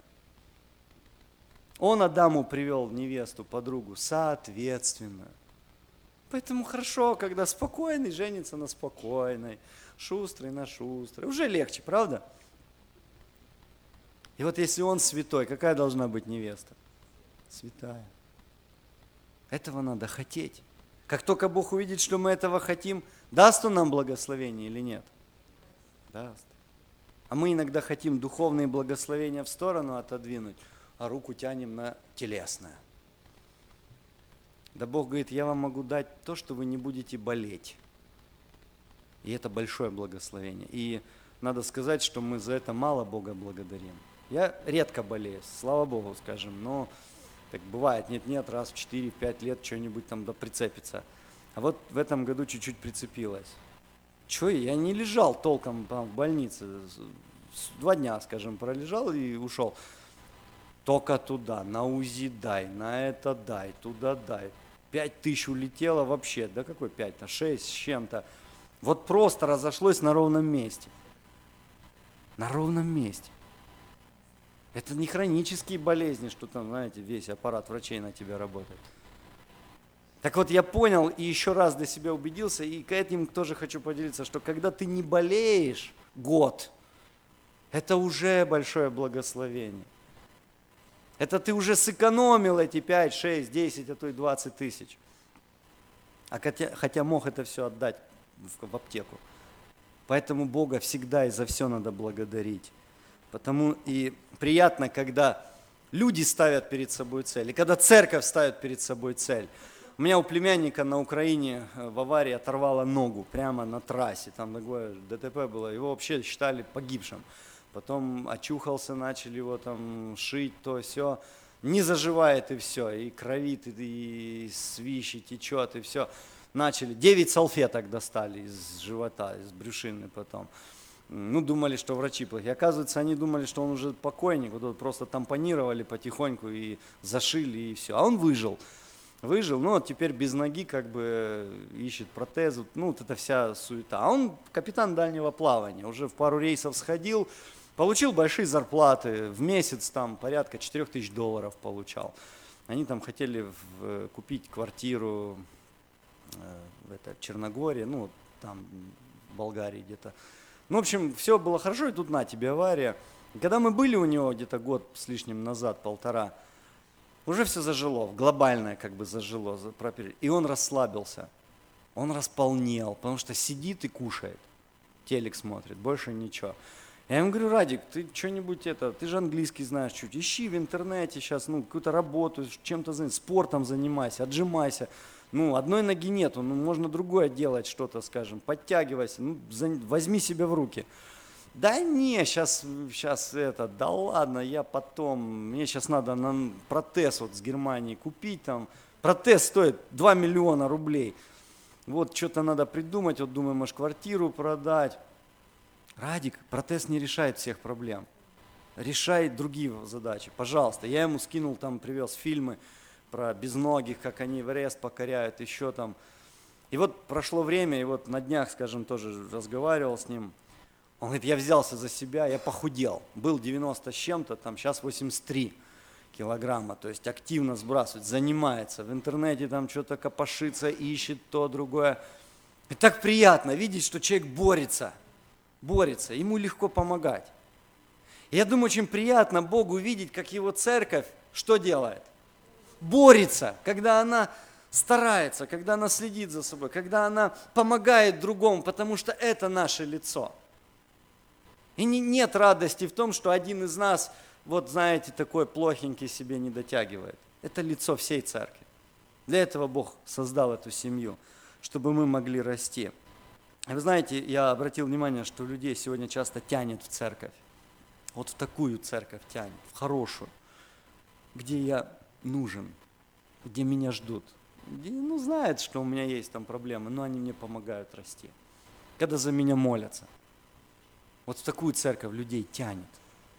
Он Адаму привел невесту, подругу, соответственную. Поэтому хорошо, когда спокойный женится на спокойной, шустрый на шустрой. Уже легче, правда? И вот если он святой, какая должна быть невеста? Святая. Этого надо хотеть. Как только Бог увидит, что мы этого хотим, даст Он нам благословение или нет? Даст. А мы иногда хотим духовные благословения в сторону отодвинуть, а руку тянем на телесное. Да Бог говорит, я вам могу дать то, что вы не будете болеть. И это большое благословение. И надо сказать, что мы за это мало Бога благодарим. Я редко болею, слава Богу, скажем, но так бывает, нет-нет, раз в четыре-пять лет что-нибудь там да прицепится. А вот в этом году чуть-чуть прицепилось. Че, я не лежал толком там в больнице. Два дня, скажем, пролежал и ушел. Только туда, на УЗИ дай, на это дай, туда дай. Пять тысяч улетело вообще, да какой пять-то, шесть с чем-то. Вот просто разошлось на ровном месте. На ровном месте. Это не хронические болезни, что там, знаете, весь аппарат врачей на тебя работает. Так вот, я понял и еще раз для себя убедился, и к этим тоже хочу поделиться, что когда ты не болеешь год, это уже большое благословение. Это ты уже сэкономил эти пять, шесть, десять, а то и двадцать тысяч. А хотя, хотя мог это все отдать в, в аптеку. Поэтому Бога всегда и за все надо благодарить. Потому и приятно, когда люди ставят перед собой цель, и когда церковь ставит перед собой цель. У меня у племянника на Украине в аварии оторвало ногу прямо на трассе. Там такое ДТП было, его вообще считали погибшим. Потом очухался, начали его там шить, то все. Не заживает и все, и кровит, и, и свищи течет, и все. Начали, девять салфеток достали из живота, из брюшины потом. Ну, думали, что врачи плохие. Оказывается, они думали, что он уже покойник, вот просто тампонировали потихоньку и зашили, и все. А он выжил. Выжил, ну, вот теперь без ноги как бы ищет протез, ну, вот это вся суета. А он капитан дальнего плавания, уже в пару рейсов сходил, получил большие зарплаты, в месяц там порядка четыре тысячи долларов получал. Они там хотели в, купить квартиру э, в, это, в Черногории, ну, там в Болгарии где-то. Ну, в общем, все было хорошо, и тут на тебе авария. И когда мы были у него где-то год с лишним назад, полтора, уже все зажило, глобальное как бы зажило. И он расслабился, он располнел, потому что сидит и кушает, телек смотрит, больше ничего. Я ему говорю, Радик, ты что-нибудь это, ты же английский знаешь чуть, ищи в интернете сейчас, ну, какую-то работу, чем-то занимайся, спортом занимайся, отжимайся. Ну, одной ноги нету, ну, можно другое делать что-то, скажем, подтягивайся, ну, возьми себя в руки. Да не, сейчас, сейчас это, да ладно, я потом, мне сейчас надо на протез вот с Германии купить там. Протез стоит два миллиона рублей. Вот что-то надо придумать, вот думаю, может, квартиру продать. Радик, протез не решает всех проблем. Решает другие задачи. Пожалуйста. Я ему скинул, там, привез фильмы про безногих, как они Эверест покоряют, еще там. И вот прошло время, и вот на днях, скажем, тоже разговаривал с ним. Он говорит, я взялся за себя, я похудел. Был девяносто с чем-то, там сейчас восемьдесят три килограмма. То есть активно сбрасывает, занимается. В интернете там что-то копошится, ищет то, другое. И так приятно видеть, что человек борется. Борется, ему легко помогать. И я думаю, очень приятно Богу видеть, как его церковь что делает? Борется, когда она старается, когда она следит за собой, когда она помогает другому, потому что это наше лицо. И не, нет радости в том, что один из нас, вот знаете, такой плохенький себе не дотягивает. Это лицо всей церкви. Для этого Бог создал эту семью, чтобы мы могли расти. И вы знаете, я обратил внимание, что людей сегодня часто тянет в церковь. Вот в такую церковь тянет, в хорошую, где я нужен, где меня ждут. Где, ну, знают, что у меня есть там проблемы, но они мне помогают расти. Когда за меня молятся. Вот в такую церковь людей тянет.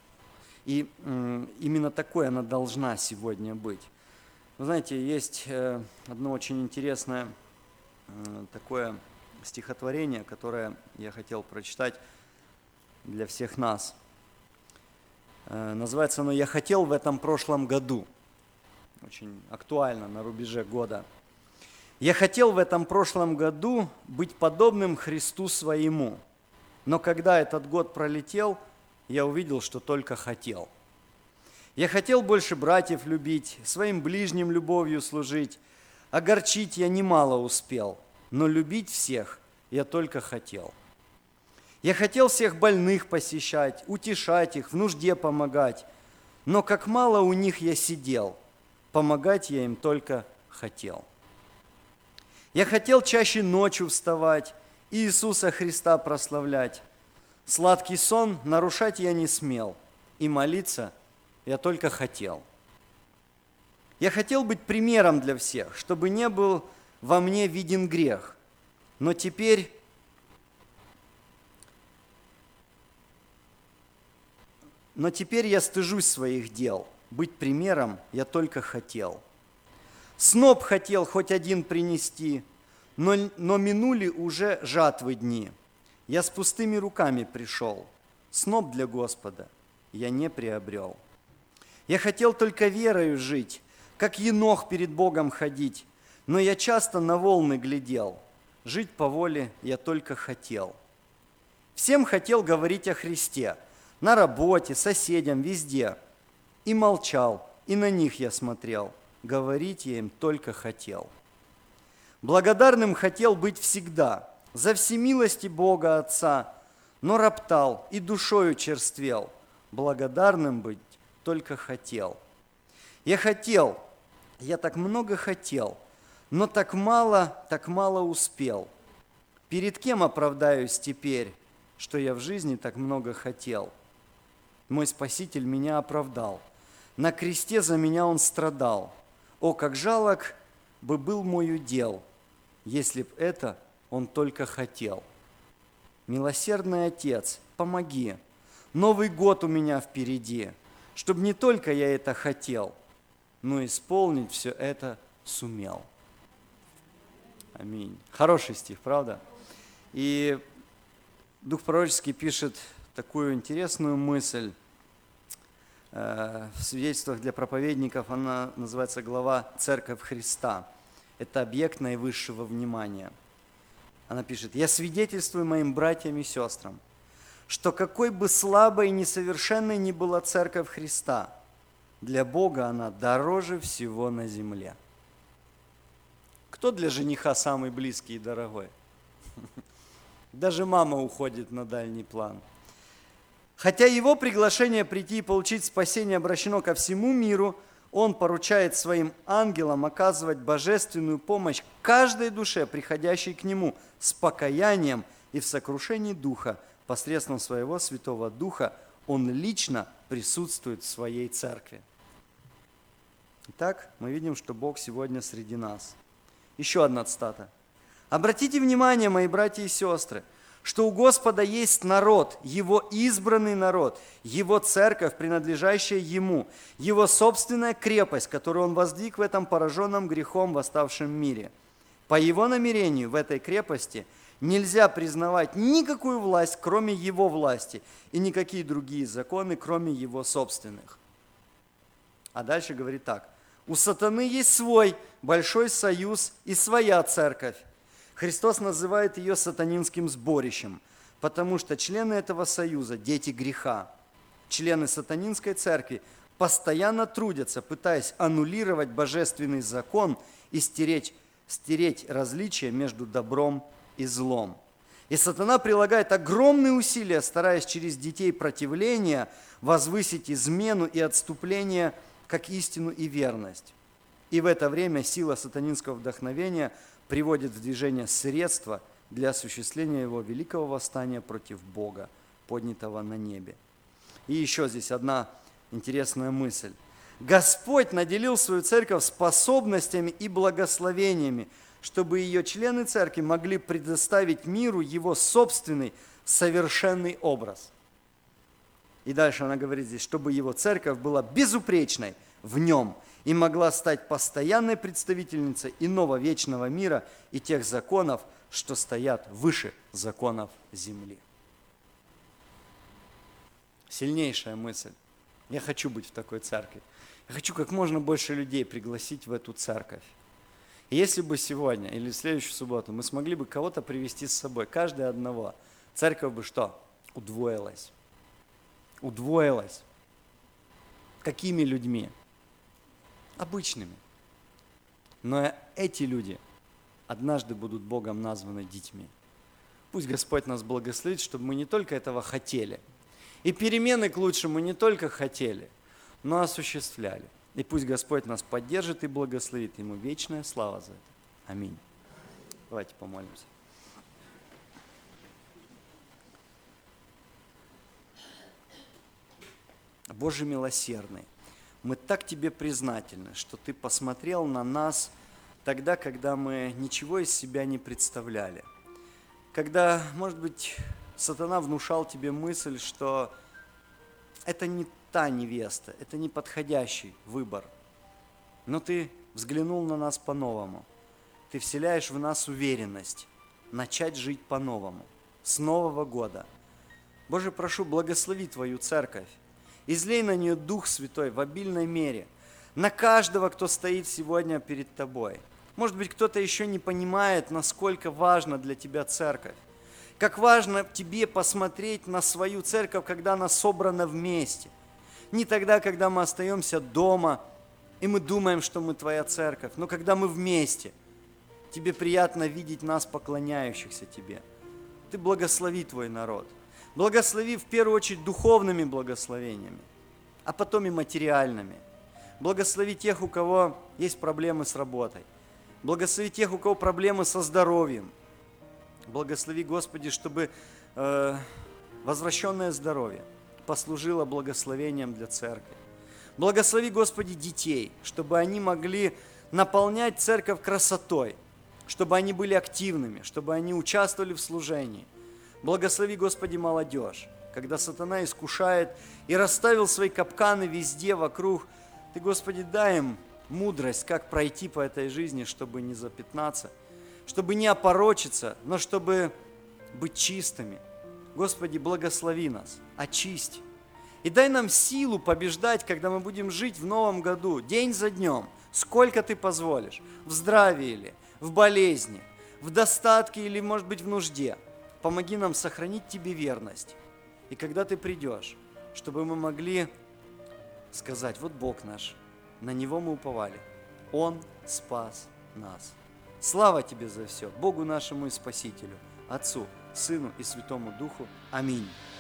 И м, именно такой она должна сегодня быть. Вы знаете, есть э, одно очень интересное э, такое стихотворение, которое я хотел прочитать для всех нас. Э, называется оно «Я хотел в этом прошлом году». Очень актуально на рубеже года. «Я хотел в этом прошлом году быть подобным Христу своему. Но когда этот год пролетел, я увидел, что только хотел. Я хотел больше братьев любить, своим ближним любовью служить. Огорчить я немало успел, но любить всех я только хотел. Я хотел всех больных посещать, утешать их, в нужде помогать. Но как мало у них я сидел, помогать я им только хотел. Я хотел чаще ночью вставать, Иисуса Христа прославлять. Сладкий сон нарушать я не смел, и молиться я только хотел. Я хотел быть примером для всех, чтобы не был во мне виден грех. Но теперь, но теперь я стыжусь своих дел. Быть примером я только хотел. Сноп хотел хоть один принести, но, но минули уже жатвы дни. Я с пустыми руками пришел, сноп для Господа я не приобрел. Я хотел только верою жить, как енох перед Богом ходить, но я часто на волны глядел, жить по воле я только хотел. Всем хотел говорить о Христе, на работе, соседям, везде, и молчал, и на них я смотрел, говорить я им только хотел. Благодарным хотел быть всегда, за всемилости Бога Отца, но роптал и душою черствел, благодарным быть только хотел. Я хотел, я так много хотел, но так мало, так мало успел. Перед кем оправдаюсь теперь, что я в жизни так много хотел? Мой Спаситель меня оправдал, на кресте за меня Он страдал. О, как жалок бы был мой удел, если б это Он только хотел. Милосердный Отец, помоги, Новый год у меня впереди, чтобы не только я это хотел, но исполнить все это сумел. Аминь. Хороший стих, правда? И Дух Пророческий пишет такую интересную мысль. В свидетельствах для проповедников она называется глава «Церковь Христа». Это объект наивысшего внимания. Она пишет: «Я свидетельствую моим братьям и сестрам, что какой бы слабой и несовершенной ни была Церковь Христа, для Бога она дороже всего на земле». Кто для жениха самый близкий и дорогой? Даже мама уходит на дальний план. Хотя его приглашение прийти и получить спасение обращено ко всему миру, он поручает своим ангелам оказывать божественную помощь каждой душе, приходящей к нему с покаянием и в сокрушении духа. Посредством своего Святого Духа он лично присутствует в своей церкви. Итак, мы видим, что Бог сегодня среди нас. Еще одна цитата. Обратите внимание, мои братья и сестры, что у Господа есть народ, Его избранный народ, Его церковь, принадлежащая Ему, Его собственная крепость, которую Он воздвиг в этом пораженном грехом восставшем мире. По Его намерению в этой крепости нельзя признавать никакую власть, кроме Его власти, и никакие другие законы, кроме Его собственных. А дальше говорит так. У сатаны есть свой большой союз и своя церковь. Христос называет ее сатанинским сборищем, потому что члены этого союза – дети греха. Члены сатанинской церкви постоянно трудятся, пытаясь аннулировать божественный закон и стереть, стереть различия между добром и злом. И сатана прилагает огромные усилия, стараясь через детей противления возвысить измену и отступление как истину и верность. И в это время сила сатанинского вдохновения приводит в движение средства для осуществления его великого восстания против Бога, поднятого на небе. И еще здесь одна интересная мысль. Господь наделил свою церковь способностями и благословениями, чтобы ее члены церкви могли предоставить миру его собственный совершенный образ. И дальше она говорит здесь, чтобы его церковь была безупречной в нем и могла стать постоянной представительницей иного вечного мира и тех законов, что стоят выше законов земли. Сильнейшая мысль. Я хочу быть в такой церкви. Я хочу как можно больше людей пригласить в эту церковь. И если бы сегодня или в следующую субботу мы смогли бы кого-то привести с собой, каждый одного, церковь бы что? Удвоилась. Удвоилась. Какими людьми? Обычными. Но эти люди однажды будут Богом названы детьми. Пусть Господь нас благословит, чтобы мы не только этого хотели. И перемены к лучшему не только хотели, но осуществляли. И пусть Господь нас поддержит и благословит. Ему вечная слава за это. Аминь. Давайте помолимся. Боже милосердный, мы так Тебе признательны, что Ты посмотрел на нас тогда, когда мы ничего из себя не представляли. Когда, может быть, сатана внушал Тебе мысль, что это не та невеста, это не подходящий выбор. Но Ты взглянул на нас по-новому. Ты вселяешь в нас уверенность начать жить по-новому, с Нового года. Боже, прошу, благослови Твою церковь. Излей на нее Дух Святой в обильной мере, на каждого, кто стоит сегодня перед Тобой. Может быть, кто-то еще не понимает, насколько важна для тебя церковь. Как важно Тебе посмотреть на свою церковь, когда она собрана вместе. Не тогда, когда мы остаемся дома, и мы думаем, что мы Твоя церковь, но когда мы вместе. Тебе приятно видеть нас, поклоняющихся Тебе. Ты благослови Твой народ. Благослови в первую очередь духовными благословениями, а потом и материальными. Благослови тех, у кого есть проблемы с работой. Благослови тех, у кого проблемы со здоровьем. Благослови, Господи, чтобы э, возвращенное здоровье послужило благословением для церкви. Благослови, Господи, детей, чтобы они могли наполнять церковь красотой, чтобы они были активными, чтобы они участвовали в служении. Благослови, Господи, молодежь, когда сатана искушает и расставил свои капканы везде вокруг. Ты, Господи, дай им мудрость, как пройти по этой жизни, чтобы не запятнаться, чтобы не опорочиться, но чтобы быть чистыми. Господи, благослови нас, очисти. И дай нам силу побеждать, когда мы будем жить в новом году, день за днем, сколько Ты позволишь, в здравии или в болезни, в достатке или, может быть, в нужде. Помоги нам сохранить Тебе верность. И когда Ты придешь, чтобы мы могли сказать, вот Бог наш, на Него мы уповали, Он спас нас. Слава Тебе за все, Богу нашему и Спасителю, Отцу, Сыну и Святому Духу. Аминь.